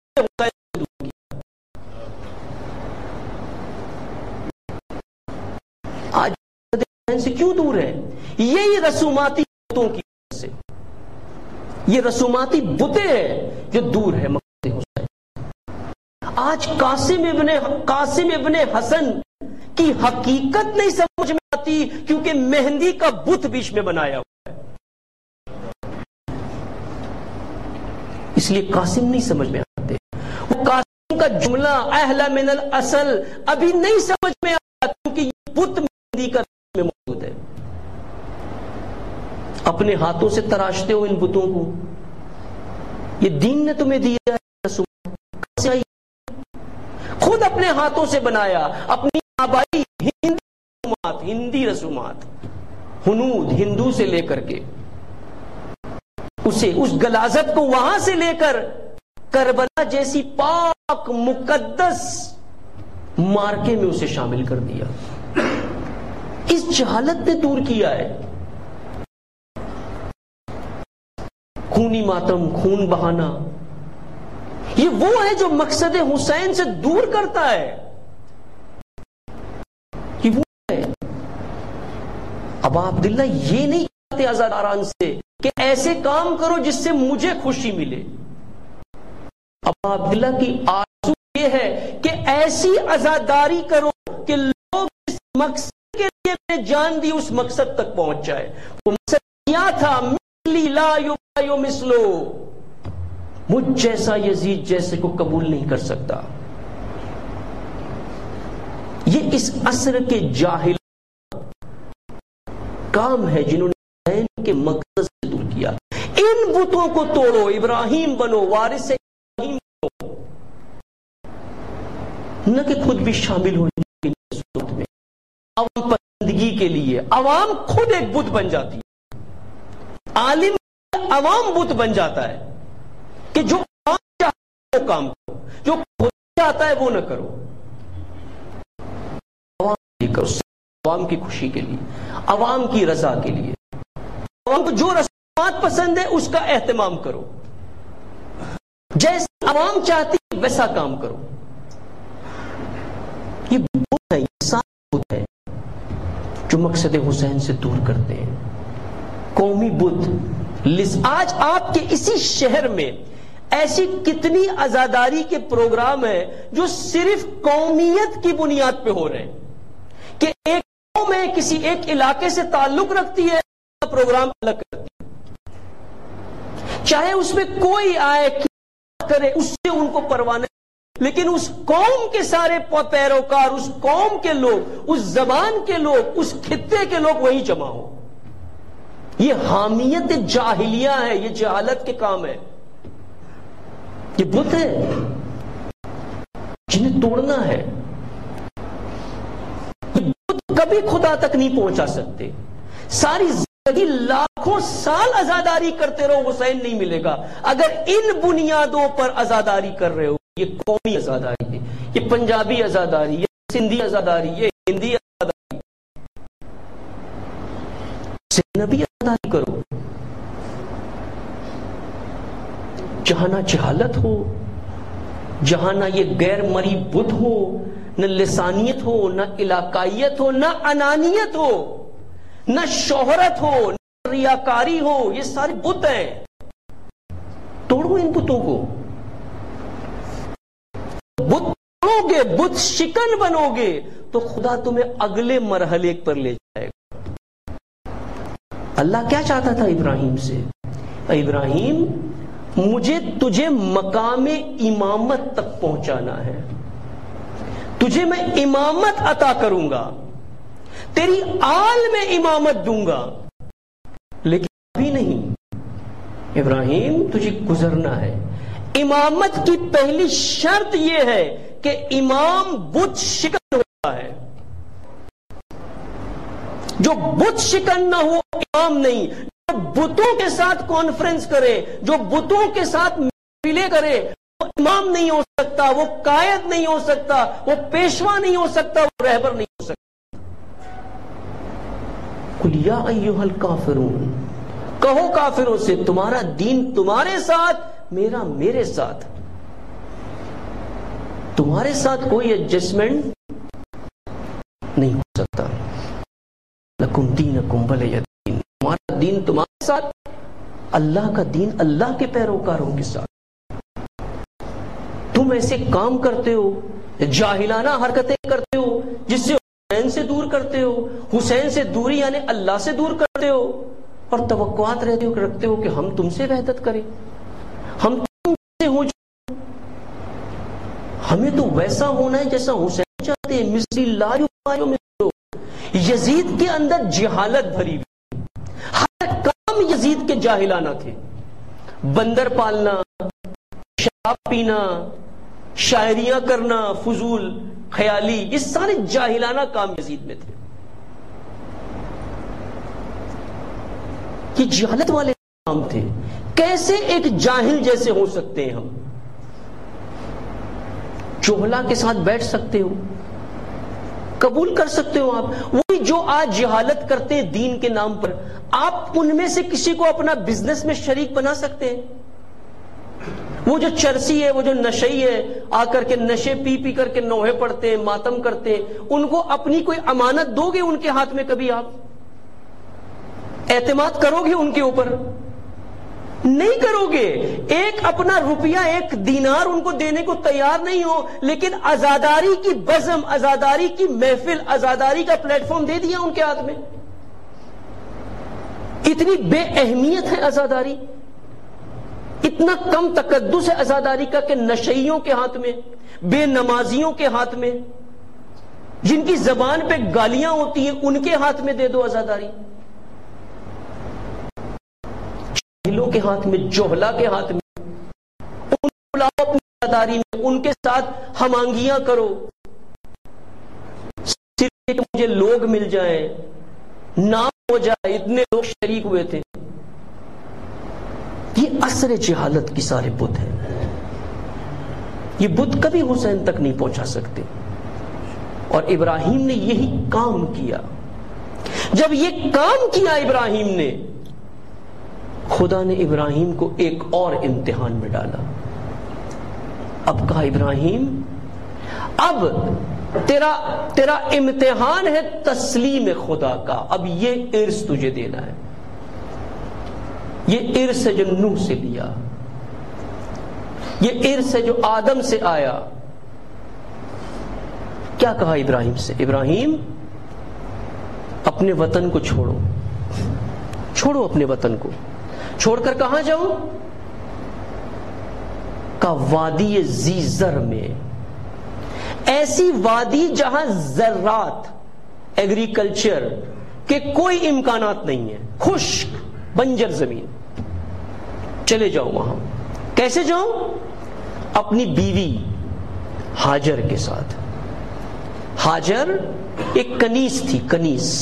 آج سے کیوں دور ہے؟ یہی رسوماتی بتوں کی وجہ سے، یہ رسوماتی بتیں ہیں جو دور ہے مقصد حسین۔ آج قاسم ابن حسن کی حقیقت نہیں سمجھ میں آتی کیونکہ مہندی کا بت بیچ میں بنایا ہوا ہے، اس لیے قاسم نہیں سمجھ میں آتے۔ وہ قاسم کا جملہ اہل من الاصل ابھی نہیں سمجھ میں آتا کیونکہ یہ بت مہندی کا میں موجود ہے۔ اپنے ہاتھوں سے تراشتے ہو ان بتوں کو، یہ دین نے تمہیں دیا ہے، خود اپنے ہاتھوں سے بنایا، اپنی آبائی ہندی رسومات، ہنود ہندو سے لے کر کے اسے اس غلاظت کو وہاں سے لے کر کربلا جیسی پاک مقدس مارکے میں اسے شامل کر دیا۔ اس جہالت نے دور کیا ہے۔ خونی ماتم، خون بہانا، یہ وہ ہے جو مقصد حسین سے دور کرتا ہے، یہ وہ ہے۔ ابا عبداللہ یہ نہیں کہتے عزاداران سے کہ ایسے کام کرو جس سے مجھے خوشی ملے۔ ابا عبداللہ کی آرزو یہ ہے کہ ایسی عزاداری کرو کہ لوگ اس مقصد کے لیے میں جان دی اس مقصد تک پہنچ جائے۔ وہ مقصد کیا تھا؟ مثلی لا یبایع مثلو، مجھ جیسا یزید جیسے کو قبول نہیں کر سکتا۔ یہ اس عصر کے جاہل کام ہے جنہوں نے حسین کے مقصد سے دور کیا۔ ان بتوں کو توڑو، ابراہیم بنو، وارث ابراہیم بنو، نہ کہ خود بھی شامل ہو صورت میں عوام پسندگی کے لیے۔ عوام خود ایک بت بن جاتی ہے، عالم عوام بت بن جاتا ہے کہ جو عوام چاہتا ہے وہ کام کرو، جو خود چاہتا ہے وہ نہ کرو۔ عوام یہ کرو عوام کی خوشی کے لیے، عوام کی رضا کے لیے، عوام کو جو رسومات پسند ہے اس کا اہتمام کرو، جیسے عوام چاہتی ہے ویسا کام کرو۔ یہ بت ہے، یہ سارے بت ہے جو مقصد حسین سے دور کرتے ہیں، قومی بت۔ آج آپ کے اسی شہر میں ایسی کتنی عزاداری کے پروگرام ہیں جو صرف قومیت کی بنیاد پہ ہو رہے ہیں کہ ایک قوم ہے کسی ایک علاقے سے تعلق رکھتی ہے، پروگرام الگ کرتی ہے، چاہے اس میں کوئی آئے کرے اس سے ان کو پرواہ نہیں، لیکن اس قوم کے سارے پیروکار، اس قوم کے لوگ، اس زبان کے لوگ، اس خطے کے لوگ وہیں جمع ہو۔ یہ حامیت جاہلیہ ہے، یہ جہالت کے کام ہے، یہ بت ہے جنہیں توڑنا ہے۔ یہ بت کبھی خدا تک نہیں پہنچا سکتے، ساری زندگی لاکھوں سال عزاداری کرتے رہو حسین نہیں ملے گا۔ اگر ان بنیادوں پر عزاداری کر رہے ہو، یہ قومی عزاداری ہے، یہ پنجابی عزاداری، یہ سندھی عزاداری، یہ ہندی عزاداری، نبی ادا کرو. جہاں نہ جہالت ہو، جہاں نہ یہ غیر مری بت ہو، نہ لسانیت ہو، نہ علاقائیت ہو، نہ انانیت ہو، نہ شہرت ہو، نہ ریاکاری ہو. یہ سارے بت ہیں. توڑو ان بتوں کو. بت توڑو گے، بت شکن بنو گے تو خدا تمہیں اگلے مرحلے پر لے جائے گا. اللہ کیا چاہتا تھا ابراہیم سے؟ ابراہیم، مجھے تجھے مقام امامت تک پہنچانا ہے. تجھے میں امامت عطا کروں گا، تیری آل میں امامت دوں گا، لیکن ابھی نہیں. ابراہیم، تجھے گزرنا ہے. امامت کی پہلی شرط یہ ہے کہ امام بت شکن ہوتا ہے. جو بت شکن نہ ہو امام نہیں. جو بتوں کے ساتھ کانفرنس کرے، جو بتوں کے ساتھ ملے کرے، وہ امام نہیں ہو سکتا، وہ قائد نہیں ہو سکتا، وہ پیشوا نہیں ہو سکتا، وہ رہبر نہیں ہو سکتا. قل یا ایھا الکافرون، کہو کافروں سے تمہارا دین تمہارے ساتھ، میرا میرے ساتھ. تمہارے ساتھ کوئی ایڈجسٹمنٹ نہیں ہو سکتا. لکم دینکم ولی دین، تمہارا دین تمہارے ساتھ، اللہ کا دین اللہ کے پیروکاروں کے ساتھ. تم ایسے کام کرتے ہو، جاہلانہ حرکتیں کرتے ہو جس سے حسین سے دور کرتے ہو، حسین سے دوری یعنی اللہ سے دور کرتے ہو، اور توقعات رکھتے ہو کہ ہم تم سے وحدت کریں، ہم تم سے ہو جائیں. ہمیں تو ویسا ہونا ہے جیسا حسین چاہتے ہیں. مثلی لا یبایع مثلہ. یزید کے اندر جہالت بھری ہوئی، ہر کام یزید کے جاہلانہ تھے. بندر پالنا، شراب پینا، شاعریاں کرنا، فضول خیالی، یہ سارے جاہلانہ کام یزید میں تھے. یہ جہالت والے کام تھے. کیسے ایک جاہل جیسے ہو سکتے ہیں ہم؟ چوہلا کے ساتھ بیٹھ سکتے ہو، قبول کر سکتے ہو آپ. وہی جو آج جہالت کرتے ہیں دین کے نام پر، آپ ان میں سے کسی کو اپنا بزنس میں شریک بنا سکتے ہیں؟ وہ جو چرسی ہے، وہ جو نشئی ہے، آ کر کے نشے پی پی کر کے نوحے پڑھتے ہیں، ماتم کرتے ہیں، ان کو اپنی کوئی امانت دو گے ان کے ہاتھ میں؟ کبھی آپ اعتماد کرو گے ان کے اوپر؟ نہیں کرو گے. ایک اپنا روپیہ، ایک دینار ان کو دینے کو تیار نہیں ہو، لیکن عزاداری کی بزم، عزاداری کی محفل، عزاداری کا پلیٹ فارم دے دیا ان کے ہاتھ میں. اتنی بے اہمیت ہے عزاداری، اتنا کم تقدس ہے عزاداری کا کہ نشئیوں کے ہاتھ میں، بے نمازیوں کے ہاتھ میں، جن کی زبان پہ گالیاں ہوتی ہیں ان کے ہاتھ میں دے دو عزاداری. جاہلوں کے ہاتھ میں، جوہلا کے ہاتھ میں، ان کو لاؤ اپنی عزاداری میں، ان کے ساتھ ہمانگیاں کرو صرف کہ مجھے لوگ مل جائیں، نام ہو جائے. اتنے لوگ شریک ہوئے تھے. یہ اثر جہالت کی سارے بت ہیں. یہ بت کبھی حسین تک نہیں پہنچا سکتے. اور ابراہیم نے یہی کام کیا. جب یہ کام کیا ابراہیم نے، خدا نے ابراہیم کو ایک اور امتحان میں ڈالا. اب کہا ابراہیم، اب تیرا امتحان ہے تسلیم خدا کا. اب یہ ارث تجھے دینا ہے. یہ ارث ہے جو نوح سے لیا، یہ ارث ہے جو آدم سے آیا. کیا کہا ابراہیم سے؟ ابراہیم، اپنے وطن کو چھوڑو، چھوڑو اپنے وطن کو. چھوڑ کر کہاں جاؤں؟ کا وادی ذی زر میں، ایسی وادی جہاں زراعت، ایگریکلچر کے کوئی امکانات نہیں ہے، خشک بنجر زمین. چلے جاؤ وہاں. کیسے جاؤں؟ اپنی بیوی ہاجر کے ساتھ. ہاجر ایک کنیز تھی. کنیز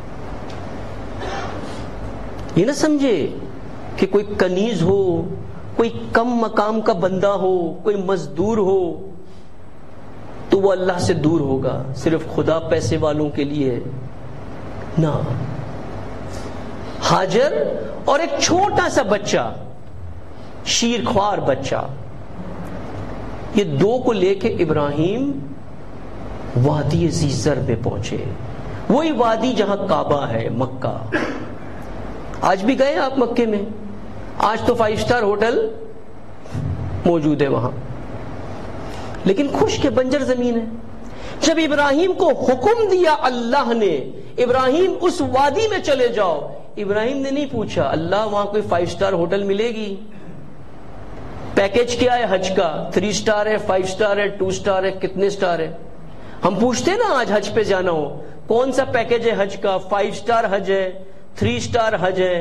یہ نہ سمجھے کہ کوئی کنیز ہو، کوئی کم مقام کا بندہ ہو، کوئی مزدور ہو تو وہ اللہ سے دور ہوگا، صرف خدا پیسے والوں کے لیے. نہ، ہاجر اور ایک چھوٹا سا بچہ، شیرخوار بچہ، یہ دو کو لے کے ابراہیم وادی ذی زر پہ پہنچے، وہی وادی جہاں کعبہ ہے، مکہ۔ آج بھی گئے آپ مکے میں؟ آج تو 5 اسٹار ہوٹل موجود ہے وہاں، لیکن خشک بنجر زمین ہے۔ جب ابراہیم کو حکم دیا اللہ نے، ابراہیم اس وادی میں چلے جاؤ، ابراہیم نے نہیں پوچھا اللہ وہاں کوئی 5 اسٹار ہوٹل ملے گی، پیکج کیا ہے حج کا، 3 اسٹار ہے، 5 اسٹار ہے، 2 اسٹار ہے، کتنے اسٹار ہے؟ ہم پوچھتے نا آج حج پہ جانا ہو کون سا پیکج ہے حج کا، 5 اسٹار حج ہے، 3 اسٹار حج ہے۔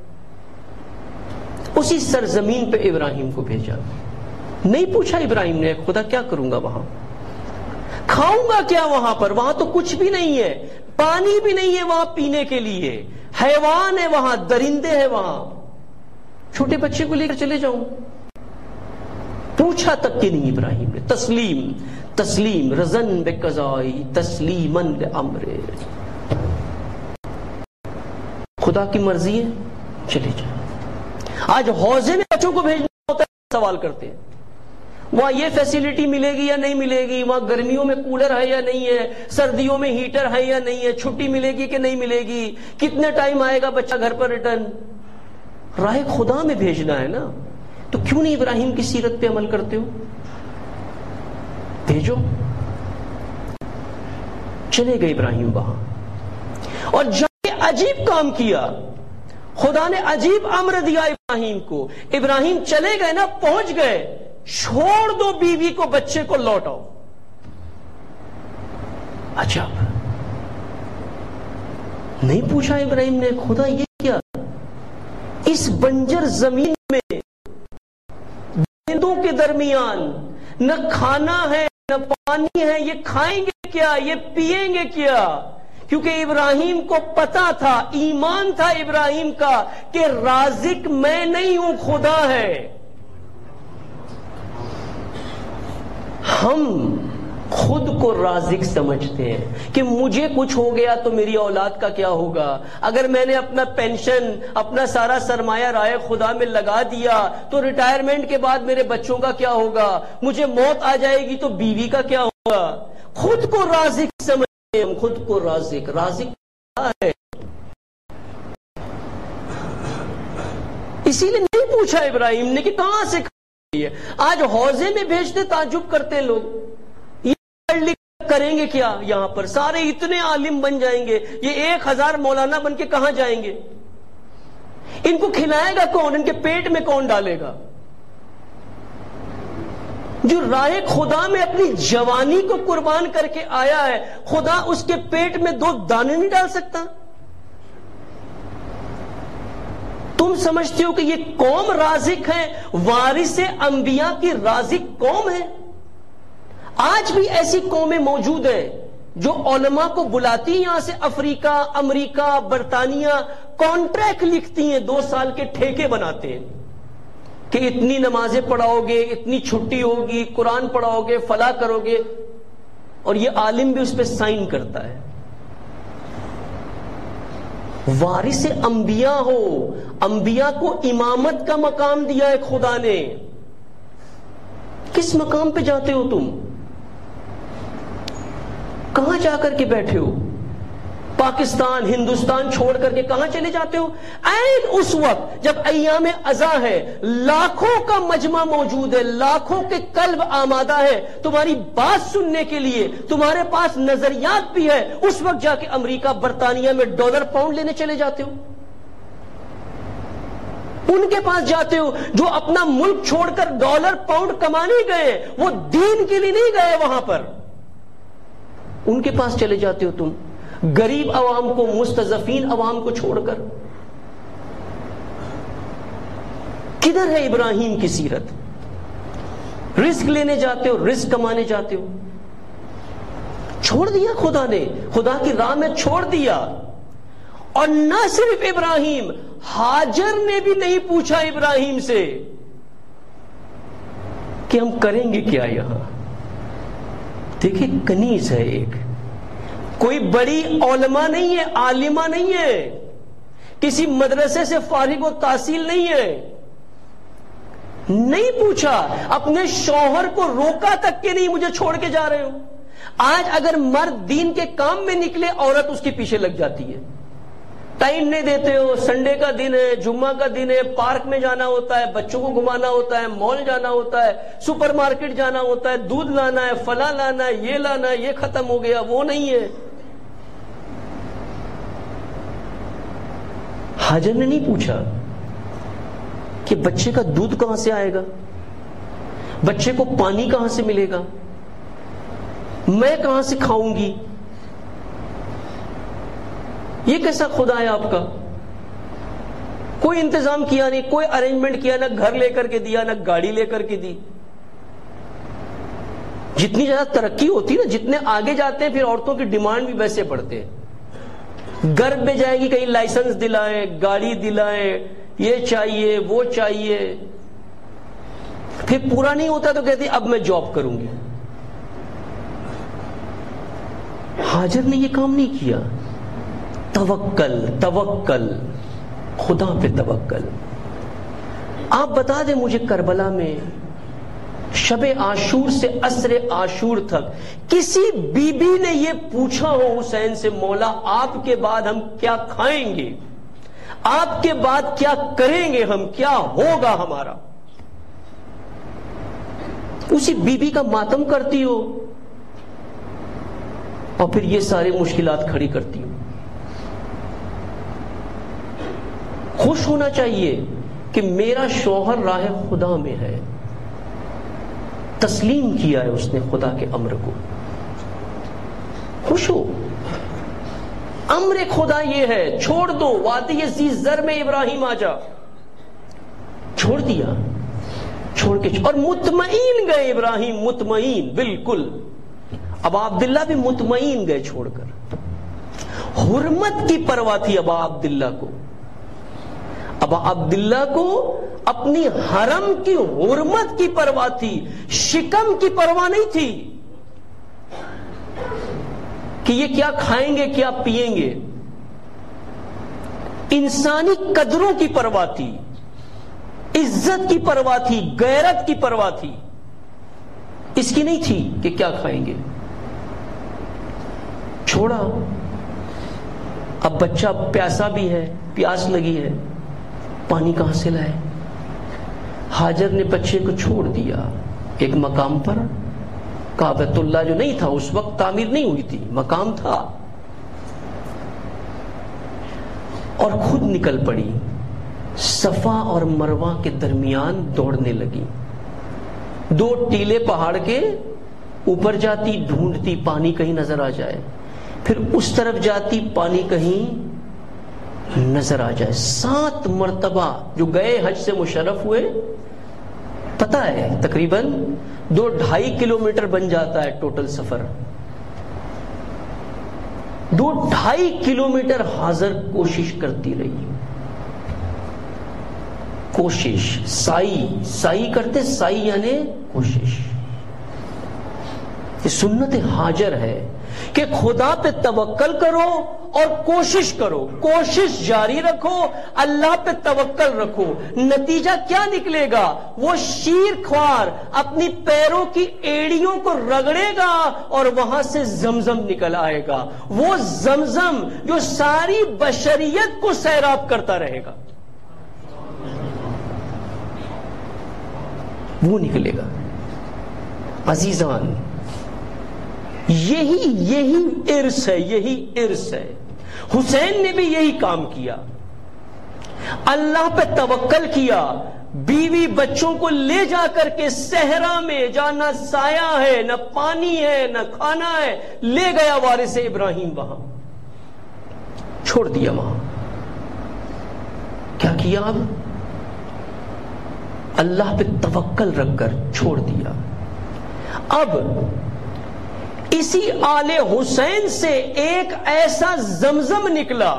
اسی سرزمین پہ ابراہیم کو بھیجا، نہیں پوچھا ابراہیم نے خدا کیا کروں گا وہاں، کھاؤں گا کیا وہاں پر، وہاں تو کچھ بھی نہیں ہے، پانی بھی نہیں ہے وہاں پینے کے لیے، حیوان ہے وہاں، درندے ہیں وہاں، چھوٹے بچے کو لے کر چلے جاؤں؟ پوچھا تک کہ نہیں ابراہیم نے۔ تسلیم تسلیم رزن بقضائی تسلیما لامر، خدا کی مرضی ہے چلے جائیں۔ آج حوضے میں بچوں کو بھیجنا ہوتا ہے، سوال کرتے ہیں وہاں یہ فیسلٹی ملے گی یا نہیں ملے گی، وہاں گرمیوں میں کولر ہے یا نہیں ہے، سردیوں میں ہیٹر ہے یا نہیں ہے، چھٹی ملے گی کہ نہیں ملے گی، کتنے ٹائم آئے گا بچہ گھر پر ریٹرن۔ راہ خدا میں بھیجنا ہے نا، تو کیوں نہیں ابراہیم کی سیرت پہ عمل کرتے ہو؟ بھیجو۔ چلے گئے ابراہیم وہاں، اور جب عجیب کام کیا، خدا نے عجیب امر دیا ابراہیم کو، ابراہیم چلے گئے نا، پہنچ گئے، چھوڑ دو بیوی کو بچے کو، لوٹ آؤ۔ اچھا نہیں پوچھا ابراہیم نے خدا یہ کیا، اس بنجر زمین میں درندوں کے درمیان نہ کھانا ہے نہ پانی ہے، یہ کھائیں گے کیا، یہ پیئیں گے کیا؟ کیونکہ ابراہیم کو پتا تھا، ایمان تھا ابراہیم کا کہ رازق میں نہیں ہوں، خدا ہے۔ ہم خود کو رازق سمجھتے ہیں کہ مجھے کچھ ہو گیا تو میری اولاد کا کیا ہوگا، اگر میں نے اپنا پینشن، اپنا سارا سرمایہ رائے خدا میں لگا دیا تو ریٹائرمنٹ کے بعد میرے بچوں کا کیا ہوگا، مجھے موت آ جائے گی تو بیوی کا کیا ہوگا۔ خود کو رازق سمجھتے ہیں ہم، خود کو رازق کیا ہے؟ اسی لیے نہیں پوچھا ابراہیم نے کہ کہاں سے ہے۔ آج حوضے میں بھیجتے تعجب کرتے ہیں لوگ، کریں گے کیا یہاں پر، سارے اتنے عالم بن جائیں گے، یہ 1000 مولانا بن کے کہاں جائیں گے، ان کو کھلائے گا کون، ان کے پیٹ میں کون ڈالے گا؟ جو راہ خدا میں اپنی جوانی کو قربان کر کے آیا ہے، خدا اس کے پیٹ میں 2 دانے نہیں ڈال سکتا؟ تم سمجھتے ہو کہ یہ قوم رازق ہے، وارث انبیاء کی رازق قوم ہے؟ آج بھی ایسی قومیں موجود ہیں جو علماء کو بلاتی ہیں، یہاں سے افریقہ، امریکہ، برطانیہ، کانٹریکٹ لکھتی ہیں، 2 سال کے ٹھیکے بناتے ہیں کہ اتنی نمازیں پڑھاؤ گے، اتنی چھٹی ہوگی، قرآن پڑھاؤ گے، فلاں کرو گے، اور یہ عالم بھی اس پہ سائن کرتا ہے۔ وارث انبیاء ہو، انبیاء کو امامت کا مقام دیا ہے خدا نے، کس مقام پہ جاتے ہو تم؟ کہاں جا کر کے بیٹھے ہو؟ پاکستان، ہندوستان چھوڑ کر کے کہاں چلے جاتے ہو؟ عین اس وقت جب ایام عزا ہے، لاکھوں کا مجمع موجود ہے، لاکھوں کے قلب آمادہ ہے تمہاری بات سننے کے لیے، تمہارے پاس نظریات بھی ہے، اس وقت جا کے امریکہ، برطانیہ میں ڈالر پاؤنڈ لینے چلے جاتے ہو؟ ان کے پاس جاتے ہو جو اپنا ملک چھوڑ کر ڈالر پاؤنڈ کمانے گئے، وہ دین کے لیے نہیں گئے وہاں پر، ان کے پاس چلے جاتے ہو تم، غریب عوام کو، مستضعفین عوام کو چھوڑ کر۔ کدھر ہے ابراہیم کی سیرت؟ رزق لینے جاتے ہو، رزق کمانے جاتے ہو، چھوڑ دیا خدا نے، خدا کی راہ میں چھوڑ دیا۔ اور نہ صرف ابراہیم، ہاجر نے بھی نہیں پوچھا ابراہیم سے کہ ہم کریں گے کیا یہاں۔ دیکھیں کنیز ہے ایک، کوئی بڑی علماء نہیں ہے، عالمہ نہیں ہے، کسی مدرسے سے فارغ و تحصیل نہیں ہے، نہیں پوچھا، اپنے شوہر کو روکا تک کہ نہیں مجھے چھوڑ کے جا رہے ہو۔ آج اگر مرد دین کے کام میں نکلے، عورت اس کے پیچھے لگ جاتی ہے، ٹائم نہیں دیتے ہو، سنڈے کا دن ہے، جمعہ کا دن ہے، پارک میں جانا ہوتا ہے، بچوں کو گھمانا ہوتا ہے، مال جانا ہوتا ہے، سپر مارکیٹ جانا ہوتا ہے، دودھ لانا ہے، فلاں لانا ہے، یہ لانا ہے، یہ ختم ہو گیا، وہ نہیں ہے۔ حاجر نے نہیں پوچھا کہ بچے کا دودھ کہاں سے آئے گا، بچے کو پانی کہاں سے ملے گا، میں کہاں سے کھاؤں گی، یہ کیسا خدا ہے آپ کا؟ کوئی انتظام کیا نہیں، کوئی ارینجمنٹ کیا، نہ گھر لے کر کے دیا، نہ گاڑی لے کر کے دی۔ جتنی زیادہ ترقی ہوتی نا، جتنے آگے جاتے ہیں، پھر عورتوں کی ڈیمانڈ بھی ویسے بڑھتے ہیں۔ گھر پہ جائے گی، کہیں لائسنس دلائیں، گاڑی دلائیں، یہ چاہیے وہ چاہیے، پھر پورا نہیں ہوتا تو کہتی اب میں جاب کروں گی۔ حاجر نے یہ کام نہیں کیا۔ توکل، توکل، خدا پہ توکل۔ آپ بتا دیں مجھے، کربلا میں شب عاشور سے عصر عاشور تک کسی بی بی نے یہ پوچھا ہو حسین سے، مولا آپ کے بعد ہم کیا کھائیں گے، آپ کے بعد کیا کریں گے ہم، کیا ہوگا ہمارا؟ اسی بی بی کا ماتم کرتی ہو اور پھر یہ ساری مشکلات کھڑی کرتی ہو۔ خوش ہونا چاہیے کہ میرا شوہر راہ خدا میں ہے، تسلیم کیا ہے اس نے خدا کے امر کو، خوش ہو۔ امر خدا یہ ہے، چھوڑ دو، وادی ذی زر میں ابراہیم آ جا، چھوڑ دیا، چھوڑ کے اور مطمئن گئے ابراہیم، مطمئن بالکل۔ اب عبداللہ بھی مطمئن گئے چھوڑ کر، حرمت کی پرواہ تھی ابا عبداللہ کو، ابا عبداللہ کو اپنی حرم کی حرمت کی پرواہ تھی، شکم کی پرواہ نہیں تھی کہ یہ کیا کھائیں گے کیا پیئیں گے، انسانی قدروں کی پرواہ تھی، عزت کی پرواہ تھی، غیرت کی پرواہ تھی، اس کی نہیں تھی کہ کیا کھائیں گے۔ چھوڑا، اب بچہ پیاسا بھی ہے، پیاس لگی ہے، پانی کہاں سے لائے؟ حاجر نے بچے کو چھوڑ دیا ایک مقام پر، کعبۃ اللہ جو نہیں تھا اس وقت، تعمیر نہیں ہوئی تھی، مقام تھا، اور خود نکل پڑی، صفا اور مروہ کے درمیان دوڑنے لگی، دو ٹیلے پہاڑ کے اوپر جاتی، ڈھونڈتی پانی کہیں نظر آ جائے، پھر اس طرف جاتی، پانی کہیں نظر آ جائے۔ 7 مرتبہ، جو گئے حج سے مشرف ہوئے، پتہ ہے تقریباً 2-2.5 کلومیٹر بن جاتا ہے ٹوٹل سفر، 2-2.5 کلومیٹر حاضر کوشش کرتی رہی، کوشش، سائی کرتے، سائی یعنی کوشش۔ یہ سنت حاجر ہے کہ خدا پہ توکل کرو اور کوشش کرو، کوشش جاری رکھو، اللہ پہ توکل رکھو۔ نتیجہ کیا نکلے گا؟ وہ شیر خوار اپنی پیروں کی ایڑیوں کو رگڑے گا اور وہاں سے زمزم نکل آئے گا، وہ زمزم جو ساری بشریت کو سیراب کرتا رہے گا، وہ نکلے گا۔ عزیزان، یہی ارث ہے، یہی ارث ہے۔ حسین نے بھی یہی کام کیا، اللہ پہ توکل کیا، بیوی بچوں کو لے جا کر کے صحرا میں، جہاں نہ سایہ ہے، نہ پانی ہے، نہ کھانا ہے، لے گیا وارث ابراہیم، وہاں چھوڑ دیا۔ وہاں کیا کیا؟ اب اللہ پہ توکل رکھ کر چھوڑ دیا۔ اب اسی آل حسین سے ایک ایسا زمزم نکلا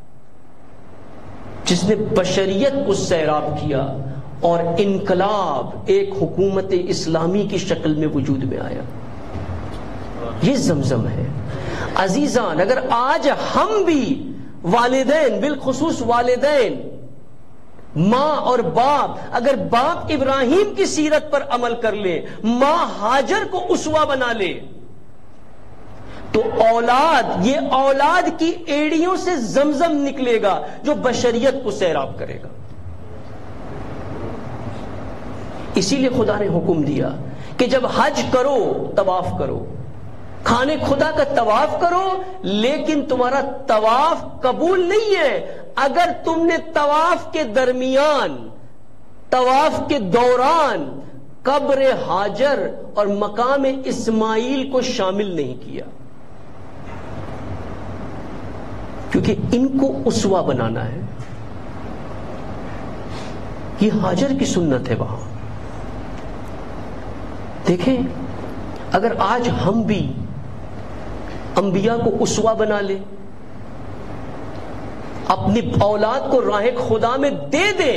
جس نے بشریت کو سیراب کیا اور انقلاب ایک حکومت اسلامی کی شکل میں وجود میں آیا۔ یہ زمزم ہے۔ عزیزان، اگر آج ہم بھی والدین، بالخصوص والدین، ماں اور باپ، اگر باپ ابراہیم کی سیرت پر عمل کر لے، ماں ہاجر کو اسوہ بنا لے، تو اولاد، یہ اولاد کی ایڑیوں سے زمزم نکلے گا جو بشریت کو سیراب کرے گا۔ اسی لیے خدا نے حکم دیا کہ جب حج کرو طواف کرو، خانے خدا کا طواف کرو، لیکن تمہارا طواف قبول نہیں ہے اگر تم نے طواف کے درمیان، طواف کے دوران قبر ہاجر اور مقام اسماعیل کو شامل نہیں کیا، کیونکہ ان کو اسوہ بنانا ہے۔ یہ ہاجر کی سنت ہے وہاں۔ دیکھیں، اگر آج ہم بھی انبیاء کو اسوہ بنا لیں، اپنی اولاد کو راہ خدا میں دے دیں،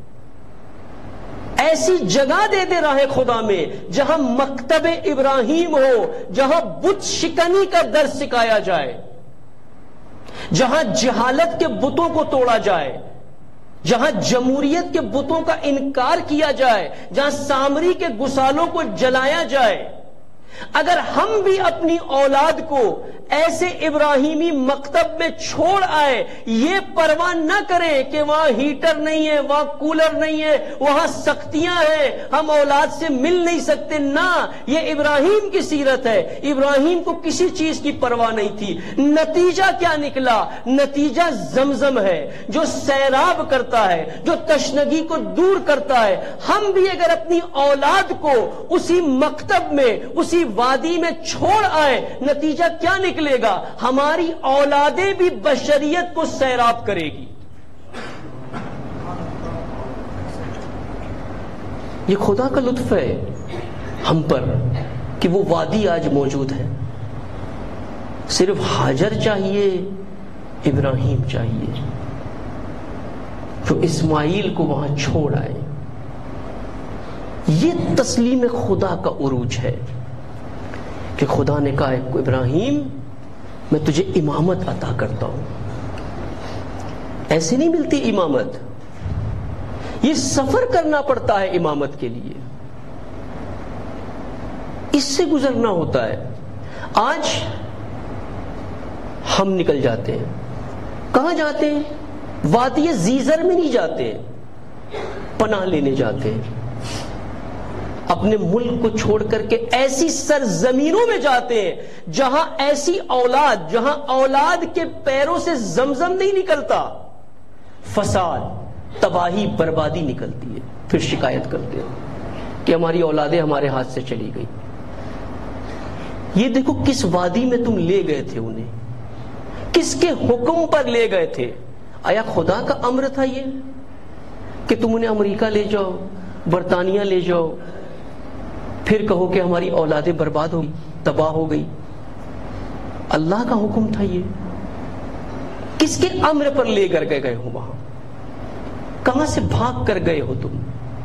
ایسی جگہ دے دیں راہ خدا میں جہاں مکتب ابراہیم ہو، جہاں بت شکنی کا درس سکھایا جائے، جہاں جہالت کے بتوں کو توڑا جائے، جہاں جمہوریت کے بتوں کا انکار کیا جائے، جہاں سامری کے گسالوں کو جلایا جائے، اگر ہم بھی اپنی اولاد کو ایسے ابراہیمی مکتب میں چھوڑ آئے، یہ پرواہ نہ کریں کہ وہاں ہیٹر نہیں ہے، وہاں کولر نہیں ہے، وہاں سختیاں ہیں، ہم اولاد سے مل نہیں سکتے، نہ، یہ ابراہیم کی سیرت ہے۔ ابراہیم کو کسی چیز کی پرواہ نہیں تھی۔ نتیجہ کیا نکلا؟ نتیجہ زمزم ہے جو سیراب کرتا ہے، جو تشنگی کو دور کرتا ہے۔ ہم بھی اگر اپنی اولاد کو اسی مکتب میں، اسی وادی میں چھوڑ آئے، نتیجہ کیا نکلے گا؟ ہماری اولادیں بھی بشریت کو سیراب کرے گی۔ یہ خدا کا لطف ہے ہم پر کہ وہ وادی آج موجود ہے۔ صرف ہاجر چاہیے، ابراہیم چاہیے، جو اسماعیل کو وہاں چھوڑ آئے۔ یہ تسلیم خدا کا عروج ہے کہ خدا نے کہا ہے ابراہیم میں تجھے امامت عطا کرتا ہوں۔ ایسے نہیں ملتی امامت، یہ سفر کرنا پڑتا ہے امامت کے لیے، اس سے گزرنا ہوتا ہے۔ آج ہم نکل جاتے ہیں، کہاں جاتے ہیں؟ وادی زیزر میں نہیں جاتے، پناہ لینے جاتے ہیں، اپنے ملک کو چھوڑ کر کے ایسی سرزمینوں میں جاتے ہیں جہاں ایسی اولاد، جہاں اولاد کے پیروں سے زمزم نہیں نکلتا، فساد، تباہی، بربادی نکلتی ہے۔ پھر شکایت کرتے ہیں کہ ہماری اولادیں ہمارے ہاتھ سے چلی گئی۔ یہ دیکھو کس وادی میں تم لے گئے تھے انہیں، کس کے حکم پر لے گئے تھے؟ آیا خدا کا امر تھا یہ کہ تم انہیں امریکہ لے جاؤ، برطانیہ لے جاؤ، پھر کہو کہ ہماری اولادیں برباد ہو گئی، تباہ ہو گئی؟ اللہ کا حکم تھا یہ؟ کس کے امر پر لے کر گئے ہو وہاں؟ کہاں سے بھاگ کر گئے ہو تم؟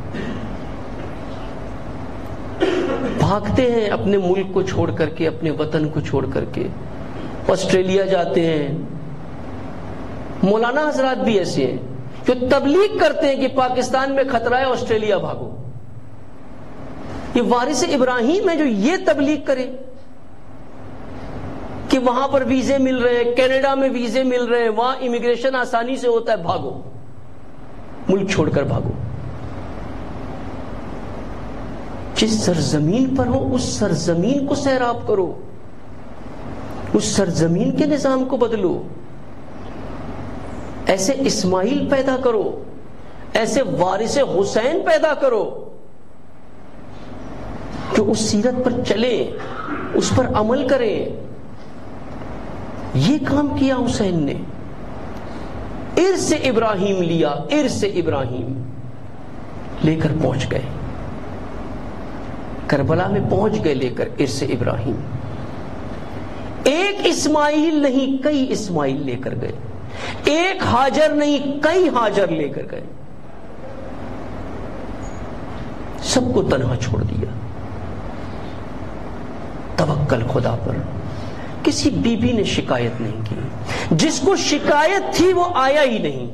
بھاگتے ہیں اپنے ملک کو چھوڑ کر کے، اپنے وطن کو چھوڑ کر کے، آسٹریلیا جاتے ہیں۔ مولانا حضرات بھی ایسے ہیں جو تبلیغ کرتے ہیں کہ پاکستان میں خطرہ ہے، آسٹریلیا بھاگو۔ یہ وارث ابراہیم ہے جو یہ تبلیغ کرے کہ وہاں پر ویزے مل رہے ہیں، کینیڈا میں ویزے مل رہے ہیں، وہاں امیگریشن آسانی سے ہوتا ہے، بھاگو، ملک چھوڑ کر بھاگو۔ جس سرزمین پر ہو اس سرزمین کو سیراب کرو، اس سرزمین کے نظام کو بدلو، ایسے اسماعیل پیدا کرو، ایسے وارث حسین پیدا کرو جو اس سیرت پر چلے، اس پر عمل کرے۔ یہ کام کیا حسین نے، ارث ابراہیم لیا، ارث ابراہیم لے کر پہنچ گئے، کربلا میں پہنچ گئے لے کر ارث ابراہیم۔ ایک اسماعیل نہیں، کئی اسماعیل لے کر گئے، ایک ہاجر نہیں، کئی ہاجر لے کر گئے، سب کو تنہا چھوڑ دیا۔ توکل خدا پر، کسی بی بی نے شکایت نہیں کی، جس کو شکایت تھی وہ آیا ہی نہیں۔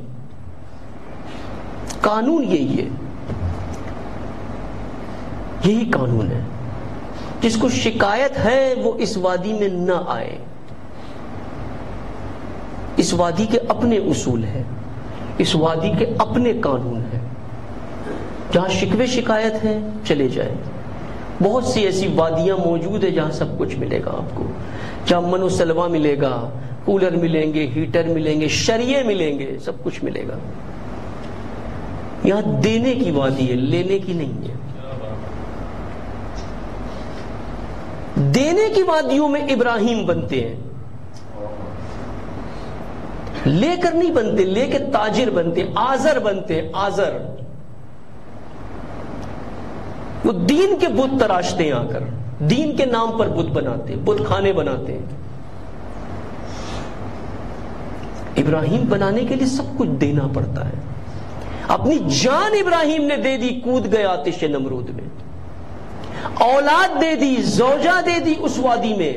قانون یہی ہے، یہی قانون ہے، جس کو شکایت ہے وہ اس وادی میں نہ آئے۔ اس وادی کے اپنے اصول ہیں، اس وادی کے اپنے قانون ہیں۔ جہاں شکوے شکایت ہے چلے جائیں۔ بہت سی ایسی وادیاں موجود ہیں جہاں سب کچھ ملے گا آپ کو، جہاں من و سلوہ ملے گا، کولر ملیں گے، ہیٹر ملیں گے، شریعے ملیں گے، سب کچھ ملے گا۔ یہاں دینے کی وادی ہے، لینے کی نہیں ہے۔ دینے کی وادیوں میں ابراہیم بنتے ہیں، لے کر نہیں بنتے، لے کے تاجر بنتے، آزر بنتے، آزر۔ وہ دین کے بت تراشتے ہیں، آ کر دین کے نام پر بت بناتے، بت خانے بناتے ہیں۔ ابراہیم بنانے کے لیے سب کچھ دینا پڑتا ہے۔ اپنی جان ابراہیم نے دے دی، کود گئے آتش نمرود میں، اولاد دے دی، زوجہ دے دی اس وادی میں،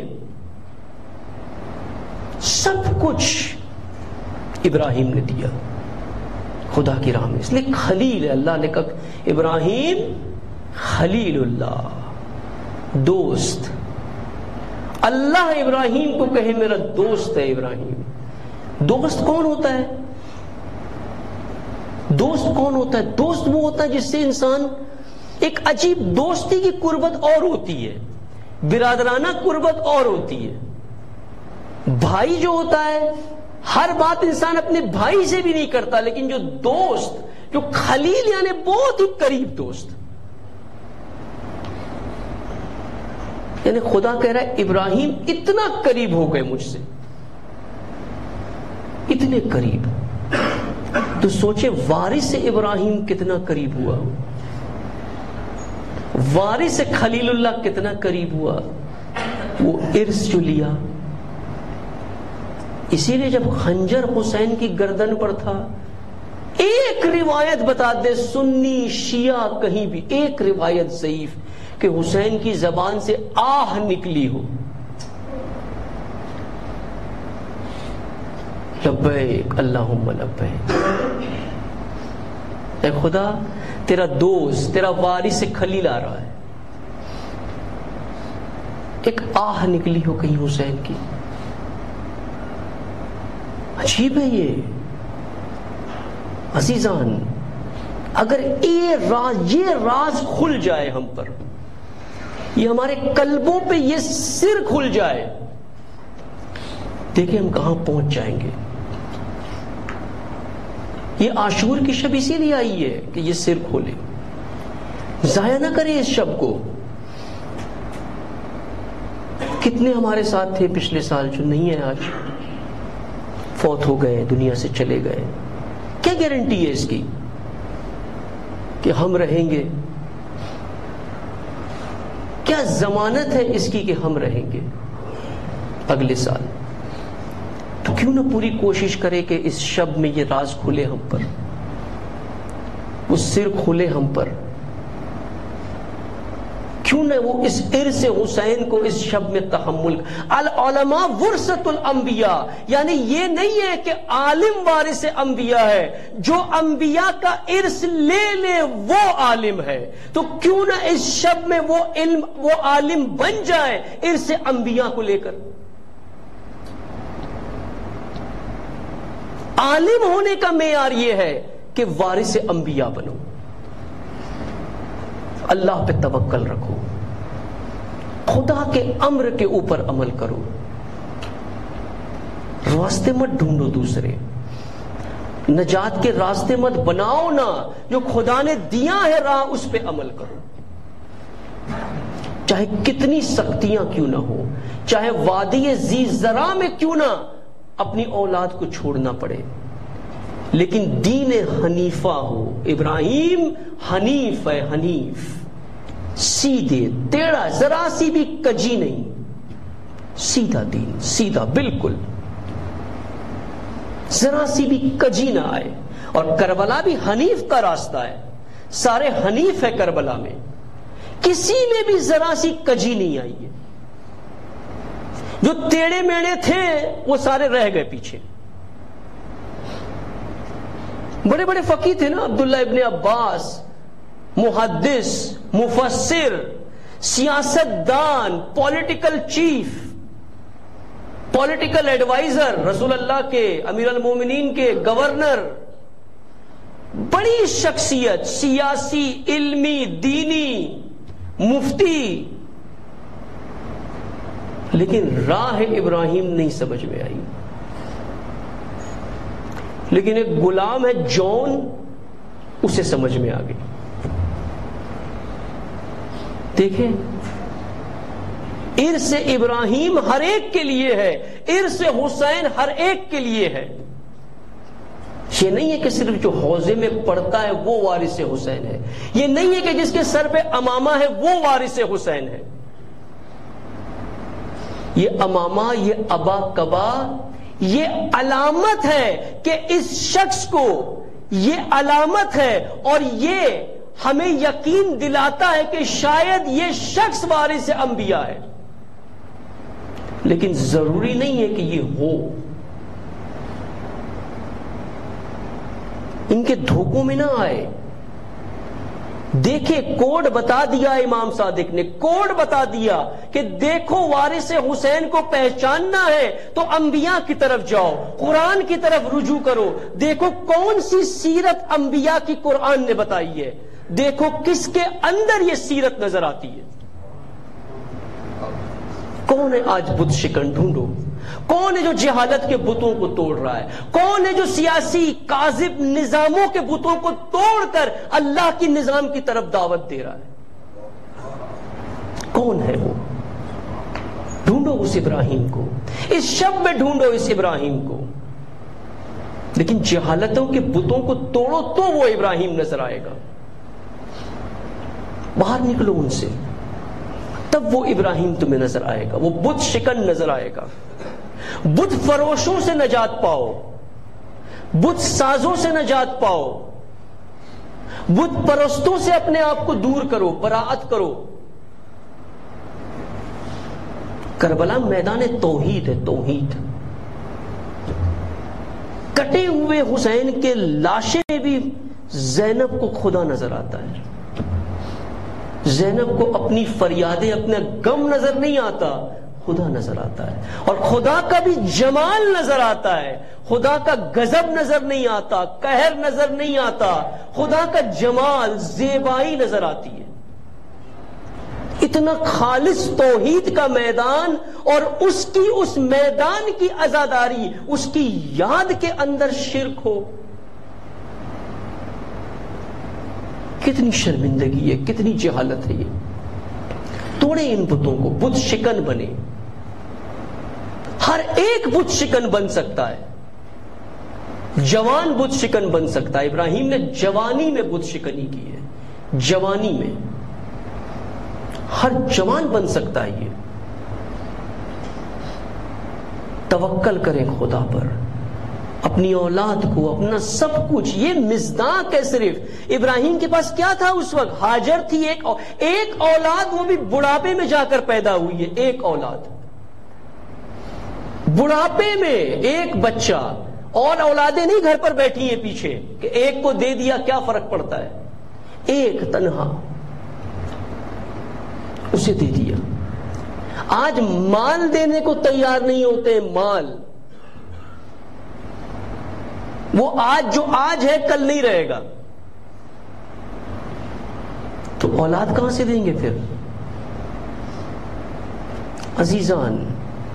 سب کچھ ابراہیم نے دیا خدا کی راہ میں۔ اس لیے خلیل ہے، اللہ نے کہا ابراہیم خلیل اللہ، دوست۔ اللہ ابراہیم کو کہے میرا دوست ہے ابراہیم۔ دوست کون ہوتا ہے؟ دوست کون ہوتا ہے؟ دوست وہ ہوتا ہے جس سے انسان ایک عجیب دوستی کی قربت اور ہوتی ہے، برادرانہ قربت اور ہوتی ہے۔ بھائی جو ہوتا ہے، ہر بات انسان اپنے بھائی سے بھی نہیں کرتا، لیکن جو دوست، جو خلیل یعنی بہت ہی قریب دوست، یعنی خدا کہہ رہا ہے ابراہیم اتنا قریب ہو گئے مجھ سے، اتنے قریب۔ تو سوچے وارث ابراہیم کتنا قریب ہوا، وارث خلیل اللہ کتنا قریب ہوا، وہ ارث جو لیا۔ اسی لیے جب خنجر حسین کی گردن پر تھا، ایک روایت بتا دے سنی شیعہ کہیں بھی، ایک روایت ضعیف کہ حسین کی زبان سے آہ نکلی ہو، لبیک اللہم لبیک، اے خدا تیرا دوست، تیرا وارث خلیل آ رہا ہے، ایک آہ نکلی ہو کہیں حسین کی۔ عجیب ہے یہ عزیزان، اگر یہ راز کھل جائے ہم پر، یہ ہمارے قلبوں پہ یہ سر کھل جائے، دیکھیں ہم کہاں پہنچ جائیں گے۔ یہ عاشور کی شب اسی لیے آئی ہے کہ یہ سر کھولے، ضائع نہ کریں اس شب کو۔ کتنے ہمارے ساتھ تھے پچھلے سال جو نہیں ہے، آج فوت ہو گئے، دنیا سے چلے گئے۔ کیا گارنٹی ہے اس کی کہ ہم رہیں گے؟ کیا ضمانت ہے اس کی کہ ہم رہیں گے اگلے سال؟ تو کیوں نہ پوری کوشش کرے کہ اس شب میں یہ راز کھلے ہم پر، وہ سر کھلے ہم پر۔ کیوں نہ وہ اس ارث حسین کو اس شب میں تحمل۔ العلماء ورثۃ الانبیاء، یعنی یہ نہیں ہے کہ عالم وارث انبیاء ہے، جو انبیاء کا ارث لے لے وہ عالم ہے۔ تو کیوں نہ اس شب میں وہ عالم بن جائے ارث انبیاء کو لے کر۔ عالم ہونے کا معیار یہ ہے کہ وارث انبیاء بنو، اللہ پہ توکل رکھو، خدا کے امر کے اوپر عمل کرو، راستے مت ڈھونڈو دوسرے، نجات کے راستے مت بناؤ نا، جو خدا نے دیا ہے راہ اس پہ عمل کرو، چاہے کتنی سختیاں کیوں نہ ہو، چاہے وادی ذی ذرا میں کیوں نہ اپنی اولاد کو چھوڑنا پڑے، لیکن دین حنیفہ ہو۔ ابراہیم حنیف ہے، حنیف، سیدھے، ٹیڑھا، ذرا سی بھی کجی نہیں، سیدھا دین، سیدھا بالکل، ذرا سی بھی کجی نہ آئے۔ اور کربلا بھی حنیف کا راستہ ہے، سارے حنیف ہے کربلا میں، کسی میں بھی ذرا سی کجی نہیں آئی ہے۔ جو ٹیڑے میڑے تھے وہ سارے رہ گئے پیچھے. بڑے بڑے فقیہ تھے نا، عبداللہ ابن عباس، محدث، مفسر، سیاست دان، پولیٹیکل چیف، پولیٹیکل ایڈوائزر رسول اللہ کے، امیر المومنین کے، گورنر، بڑی شخصیت، سیاسی، علمی، دینی، مفتی، لیکن راہ ابراہیم نہیں سمجھ میں آئی. لیکن ایک غلام ہے جون، اسے سمجھ میں آ گئی. دیکھیں، ارث ابراہیم ہر ایک کے لیے ہے، ارث حسین ہر ایک کے لیے ہے. یہ نہیں ہے کہ صرف جو حوضے میں پڑتا ہے وہ وارث حسین ہے، یہ نہیں ہے کہ جس کے سر پہ امامہ ہے وہ وارث حسین ہے. یہ امامہ، یہ ابا کبا، یہ علامت ہے کہ اس شخص کو، یہ علامت ہے اور یہ ہمیں یقین دلاتا ہے کہ شاید یہ شخص وارث انبیاء ہے. لیکن ضروری نہیں ہے کہ یہ ہو. ان کے دھوکوں میں نہ آئے. دیکھیں، کوڈ بتا دیا امام صادق نے، کوڈ بتا دیا کہ دیکھو وارث حسین کو پہچاننا ہے تو انبیاء کی طرف جاؤ، قرآن کی طرف رجوع کرو. دیکھو کون سی سیرت انبیاء کی قرآن نے بتائی ہے، دیکھو کس کے اندر یہ سیرت نظر آتی ہے. کون ہے آج بت شکن؟ ڈھونڈو. کون ہے جو جہالت کے بتوں کو توڑ رہا ہے؟ کون ہے جو سیاسی کاذب نظاموں کے بتوں کو توڑ کر اللہ کی نظام کی طرف دعوت دے رہا ہے؟ کون ہے وہ؟ ڈھونڈو اس ابراہیم کو، اس شب میں ڈھونڈو اس ابراہیم کو. لیکن جہالتوں کے بتوں کو توڑو تو وہ ابراہیم نظر آئے گا. باہر نکلو ان سے، تب وہ ابراہیم تمہیں نظر آئے گا، وہ بت شکن نظر آئے گا. بت فروشوں سے نجات پاؤ، بت سازوں سے نجات پاؤ، بت پرستوں سے اپنے آپ کو دور کرو، براءت کرو. کربلا میدان توحید ہے، توحید. کٹے ہوئے حسین کے لاشیں میں بھی زینب کو خدا نظر آتا ہے. زینب کو اپنی فریادیں، اپنا غم نظر نہیں آتا، خدا نظر آتا ہے. اور خدا کا بھی جمال نظر آتا ہے، خدا کا غضب نظر نہیں آتا، قہر نظر نہیں آتا، خدا کا جمال، زیبائی نظر آتی ہے. اتنا خالص توحید کا میدان اور اس میدان کی عزاداری، اس کی یاد کے اندر شرک ہو، کتنی شرمندگی ہے، کتنی جہالت ہے. یہ توڑے ان بتوں کو، بت شکن بنے. ہر ایک بت شکن بن سکتا ہے، جوان بت شکن بن سکتا ہے. ابراہیم نے جوانی میں بت شکنی کی ہے، جوانی میں. ہر جوان بن سکتا ہے. یہ توکل کریں خدا پر، اپنی اولاد کو، اپنا سب کچھ. یہ مصداق ہے. صرف ابراہیم کے پاس کیا تھا اس وقت؟ ہاجر تھی، ایک اولاد، وہ بھی بڑھاپے میں جا کر پیدا ہوئی ہے. ایک اولاد بڑھاپے میں، ایک بچہ. اور اولادیں نہیں گھر پر بیٹھی ہیں پیچھے کہ ایک کو دے دیا کیا فرق پڑتا ہے. ایک تنہا اسے دے دیا. آج مال دینے کو تیار نہیں ہوتے. مال وہ آج جو آج ہے کل نہیں رہے گا. تو اولاد کہاں سے دیں گے پھر؟ عزیزان،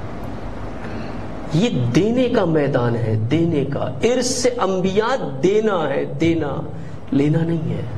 یہ دینے کا میدان ہے، دینے کا. ارث سے انبیاء دینا ہے، دینا، لینا نہیں ہے.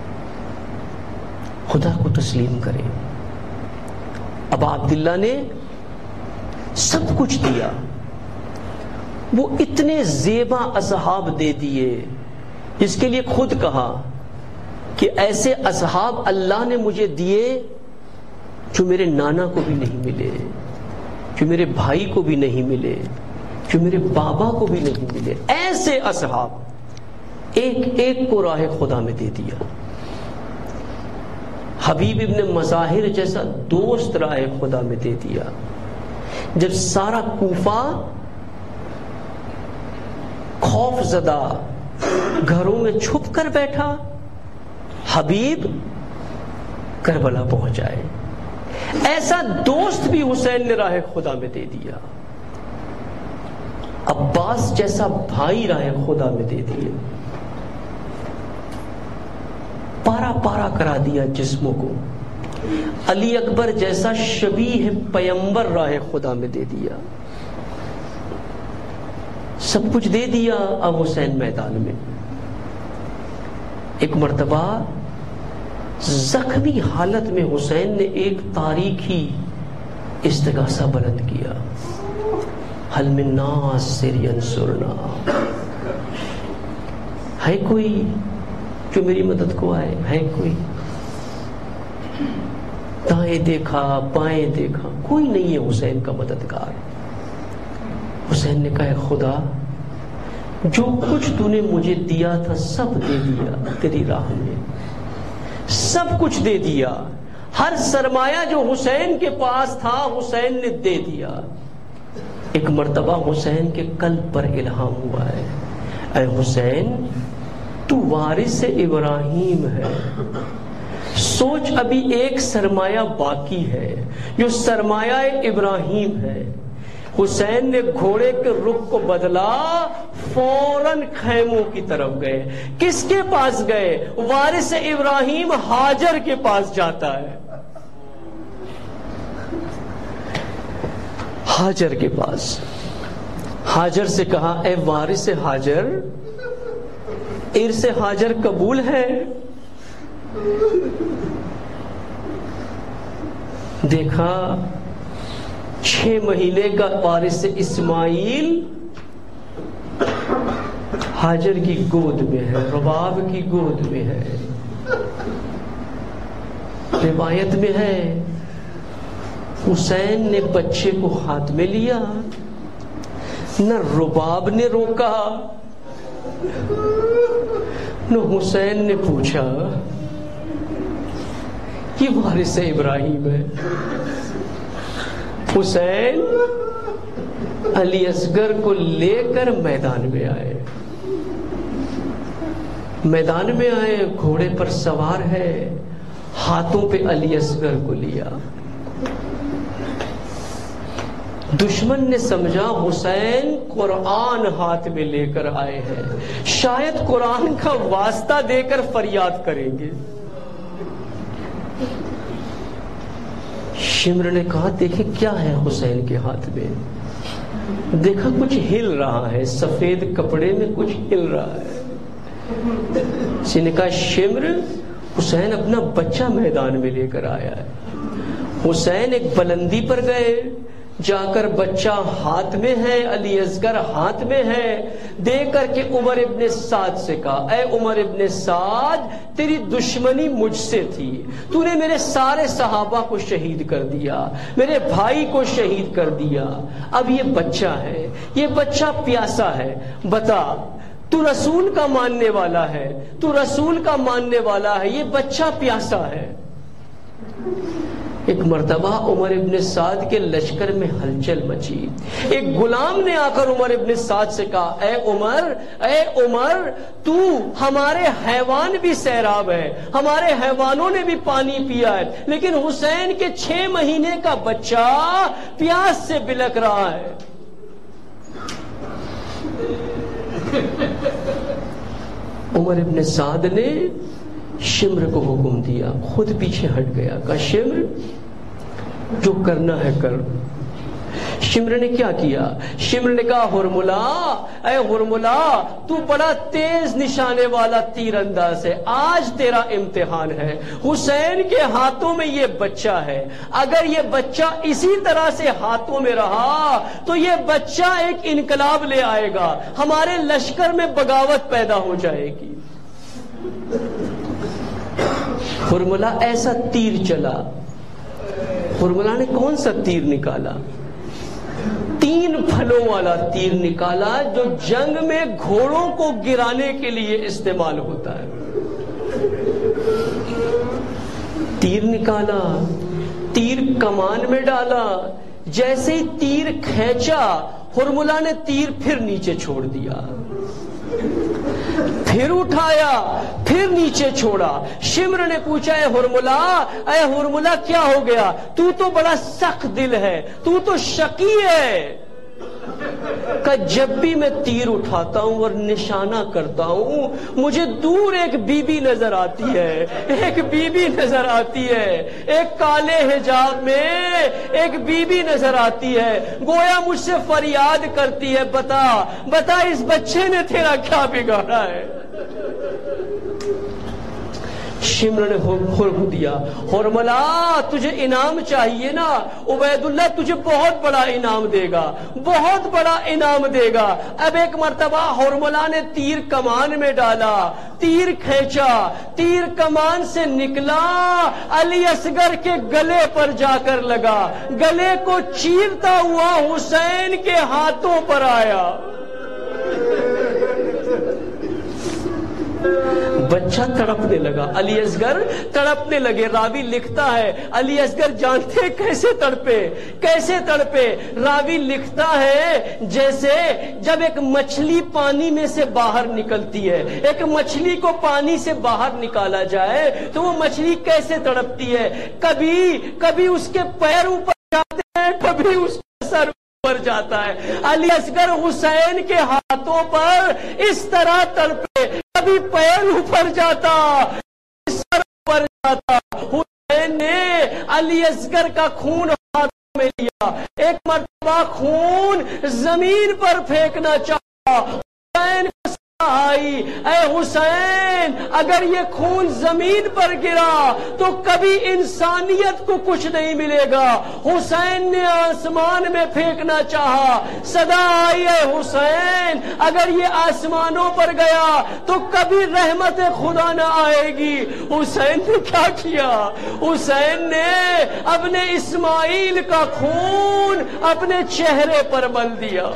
خدا کو تسلیم کریں. ابا عبداللہ نے سب کچھ دیا. وہ اتنے زیبا اصحاب دے دیے جس کے لیے خود کہا کہ ایسے اصحاب اللہ نے مجھے دیے جو میرے نانا کو بھی نہیں ملے، جو میرے بھائی کو بھی نہیں ملے، جو میرے بابا کو بھی نہیں ملے. ایسے اصحاب ایک ایک کو راہ خدا میں دے دیا. حبیب ابن مظاہر جیسا دوست راہ خدا میں دے دیا. جب سارا کوفہ خوف زدہ گھروں میں چھپ کر بیٹھا، حبیب کربلا پہنچ جائے. ایسا دوست بھی حسین نے راہ خدا میں دے دیا، عباس جیسا بھائی راہ خدا میں دے دیا، پارا پارا کرا دیا جسموں کو. علی اکبر جیسا شبیہ پیمبر راہ خدا میں دے دیا، سب کچھ دے دیا. اب حسین میدان میں. ایک مرتبہ زخمی حالت میں حسین نے ایک تاریخی استغاثہ بلند کیا، حل من ناصر ینصرنا، ہے کوئی جو میری مدد کو آئے؟ ہے کوئی؟ دائیں دیکھا بائیں دیکھا، کوئی نہیں ہے حسین کا مددگار. حسین نے کہا خدا جو کچھ تو نے مجھے دیا تھا سب دے دیا تیری راہ میں، سب کچھ دے دیا. ہر سرمایہ جو حسین کے پاس تھا حسین نے دے دیا. ایک مرتبہ حسین کے قلب پر الہام ہوا ہے، اے حسین تو وارث ابراہیم ہے، سوچ ابھی ایک سرمایہ باقی ہے جو سرمایہ ابراہیم ہے. حسین نے گھوڑے کے رخ کو بدلا، فوراً خیموں کی طرف گئے. کس کے پاس گئے؟ وارث ابراہیم ہاجر کے پاس جاتا ہے. ہاجر کے پاس. ہاجر سے کہا اے وارث ہاجر، ارث ہاجر قبول ہے؟ دیکھا 6 مہینے کا وارث اسماعیل ہاجر کی گود میں ہے، رباب کی گود میں ہے. روایت میں ہے حسین نے بچے کو ہاتھ میں لیا، نہ رباب نے روکا نہ حسین نے پوچھا. یہ وارث ابراہیم ہے. حسین علی اصغر کو لے کر میدان میں آئے. میدان میں آئے، گھوڑے پر سوار ہے، ہاتھوں پہ علی اصغر کو لیا. دشمن نے سمجھا حسین قرآن ہاتھ میں لے کر آئے ہیں، شاید قرآن کا واسطہ دے کر فریاد کریں گے. شمر نے کہا دیکھیں کیا ہے حسین کے ہاتھ میں. دیکھا کچھ ہل رہا ہے، سفید کپڑے میں کچھ ہل رہا ہے. اسی نے کہا شمر حسین اپنا بچہ میدان میں لے کر آیا ہے. حسین ایک بلندی پر گئے، جا کر بچہ ہاتھ میں ہے، علی اصغر ہاتھ میں ہے، دے کر کے عمر ابن سعد سے کہا اے عمر ابن سعد تیری دشمنی مجھ سے تھی، تو نے میرے سارے صحابہ کو شہید کر دیا، میرے بھائی کو شہید کر دیا. اب یہ بچہ ہے، یہ بچہ پیاسا ہے، بتا تو رسول کا ماننے والا ہے، تو رسول کا ماننے والا ہے، یہ بچہ پیاسا ہے. ایک مرتبہ عمر ابن سعد کے لشکر میں ہلچل مچی. ایک غلام نے آ کر عمر ابن سعد سے کہا اے عمر تو ہمارے حیوان بھی سیراب ہے، ہمارے حیوانوں نے بھی پانی پیا ہے، لیکن حسین کے 6 مہینے کا بچہ پیاس سے بلک رہا ہے. عمر ابن سعد نے شمر کو حکم دیا، خود پیچھے ہٹ گیا، کہا شمر جو کرنا ہے کر. شمر نے کیا کیا؟ شمر نے کہا ہرملا اے ہرملا تو بڑا تیز نشانے والا تیر انداز ہے، آج تیرا امتحان ہے. حسین کے ہاتھوں میں یہ بچہ ہے، اگر یہ بچہ اسی طرح سے ہاتھوں میں رہا تو یہ بچہ ایک انقلاب لے آئے گا، ہمارے لشکر میں بغاوت پیدا ہو جائے گی. ہرملا ایسا تیر چلا. ہرملا نے کون سا تیر نکالا؟ 3 پھلوں والا تیر نکالا جو جنگ میں گھوڑوں کو گرانے کے لیے استعمال ہوتا ہے. تیر نکالا، تیر کمان میں ڈالا، جیسے ہی تیر کھینچا ہرملا نے تیر پھر نیچے چھوڑ دیا، پھر اٹھایا، پھر نیچے چھوڑا۔ شمر نے پوچھا اے ہرملا کیا ہو گیا؟ تو تو بڑا سخت دل ہے، تو تو شقی ہے۔ کہ جب بھی میں تیر اٹھاتا ہوں اور نشانہ کرتا ہوں مجھے دور ایک بی بی نظر آتی ہے، ایک بی بی نظر آتی ہے، ایک کالے حجاب میں ایک بی بی نظر آتی ہے، گویا مجھ سے فریاد کرتی ہے بتا اس بچے نے تیرا کیا بگاڑا ہے۔ شمر نے حکم دیا ہرملا تجھے انعام چاہیے نا، عبید اللہ تجھے بہت بڑا انعام دے گا، بہت بڑا انعام دے گا۔ اب ایک مرتبہ ہرملا نے تیر کمان میں ڈالا، تیر کھینچا، تیر کمان سے نکلا، علی اصغر کے گلے پر جا کر لگا، گلے کو چیرتا ہوا حسین کے ہاتھوں پر آیا۔ بچہ تڑپنے لگا، علی اصغر تڑپنے لگے۔ راوی لکھتا ہے علی اصغر جانتے کیسے تڑپے؟ راوی لکھتا ہے جیسے جب ایک مچھلی پانی میں سے باہر نکلتی ہے، ایک مچھلی کو پانی سے باہر نکالا جائے تو وہ مچھلی کیسے تڑپتی ہے، کبھی اس کے پیر اوپر جاتے ہیں، کبھی اس کا سر پر جاتا ہے۔ علی اصغر حسین کے ہاتھوں پر اس طرح تڑپے، کبھی پیر اوپر جاتا، سر پر جاتا۔ حسین نے علی اصغر کا خون ہاتھوں میں لیا، ایک مرتبہ خون زمین پر پھینکنا چاہا۔ حسین آئی اے حسین اگر یہ خون زمین پر گرا تو کبھی انسانیت کو کچھ نہیں ملے گا۔ حسین نے آسمان میں پھینکنا چاہا، صدا آئی اے حسین اگر یہ آسمانوں پر گیا تو کبھی رحمت خدا نہ آئے گی۔ حسین نے کیا کیا؟ حسین نے اپنے اسماعیل کا خون اپنے چہرے پر مل دیا۔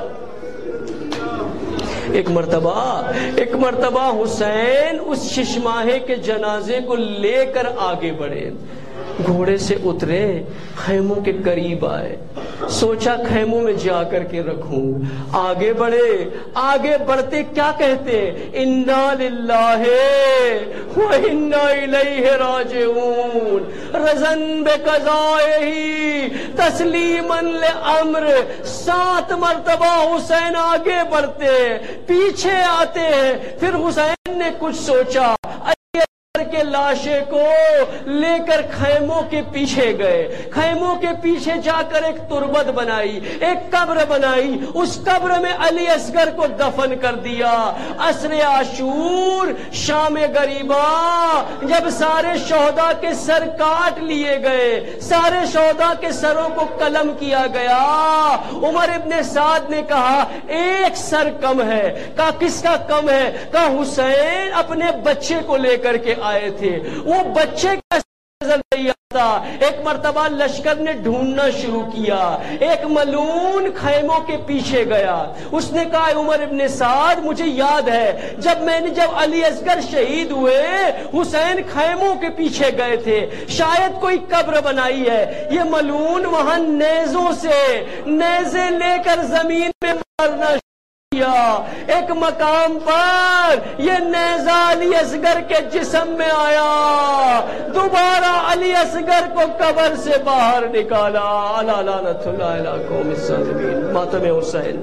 ایک مرتبہ حسین اس ششماہے کے جنازے کو لے کر آگے بڑھے، گھوڑے سے اترے، خیموں کے قریب آئے، سوچا خیموں میں جا کر کے رکھوں۔ آگے بڑھتے کیا کہتے؟ انا للہ و انا الیہ راجعون رضن بقضائہ تسلیما لامر۔ 7 مرتبہ حسین آگے بڑھتے، پیچھے آتے ہیں، پھر حسین نے کچھ سوچا، کے لاشے کو لے کر خیموں کے پیچھے گئے، خیموں کے پیچھے جا کر ایک تربت بنائی، ایک قبر بنائی، اس قبر میں علی اصغر کو دفن کر دیا۔ عصر عاشور شام غریبا جب سارے شہداء کے سر کاٹ لیے گئے، سارے شہداء کے سروں کو قلم کیا گیا، عمر ابن سعد نے کہا ایک سر کم ہے۔ کہا کس کا کم ہے؟ کہا حسین اپنے بچے کو لے کر کے آئے تھے، وہ بچے کا نظر نہیں آتا۔ ایک مرتبہ لشکر نے ڈھونڈنا شروع کیا، ایک ملون خیموں کے پیچھے گیا، اس نے کہا عمر ابن سعد مجھے یاد ہے جب علی اصغر شہید ہوئے حسین خیموں کے پیچھے گئے تھے، شاید کوئی قبر بنائی ہے، یہ ملون وہاں نیزوں سے نیزے لے کر زمین میں مارنا ایک مقام پر یہ نیزہ علی اصغر کے جسم میں آیا، دوبارہ علی اصغر کو قبر سے باہر نکالا۔ الا لعنۃ اللہ علی قوم الظالمین۔ ماتم حسین۔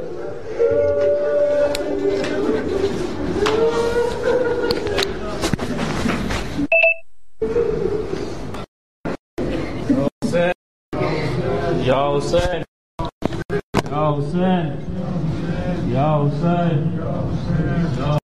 یا حسین یا حسین یا حسین۔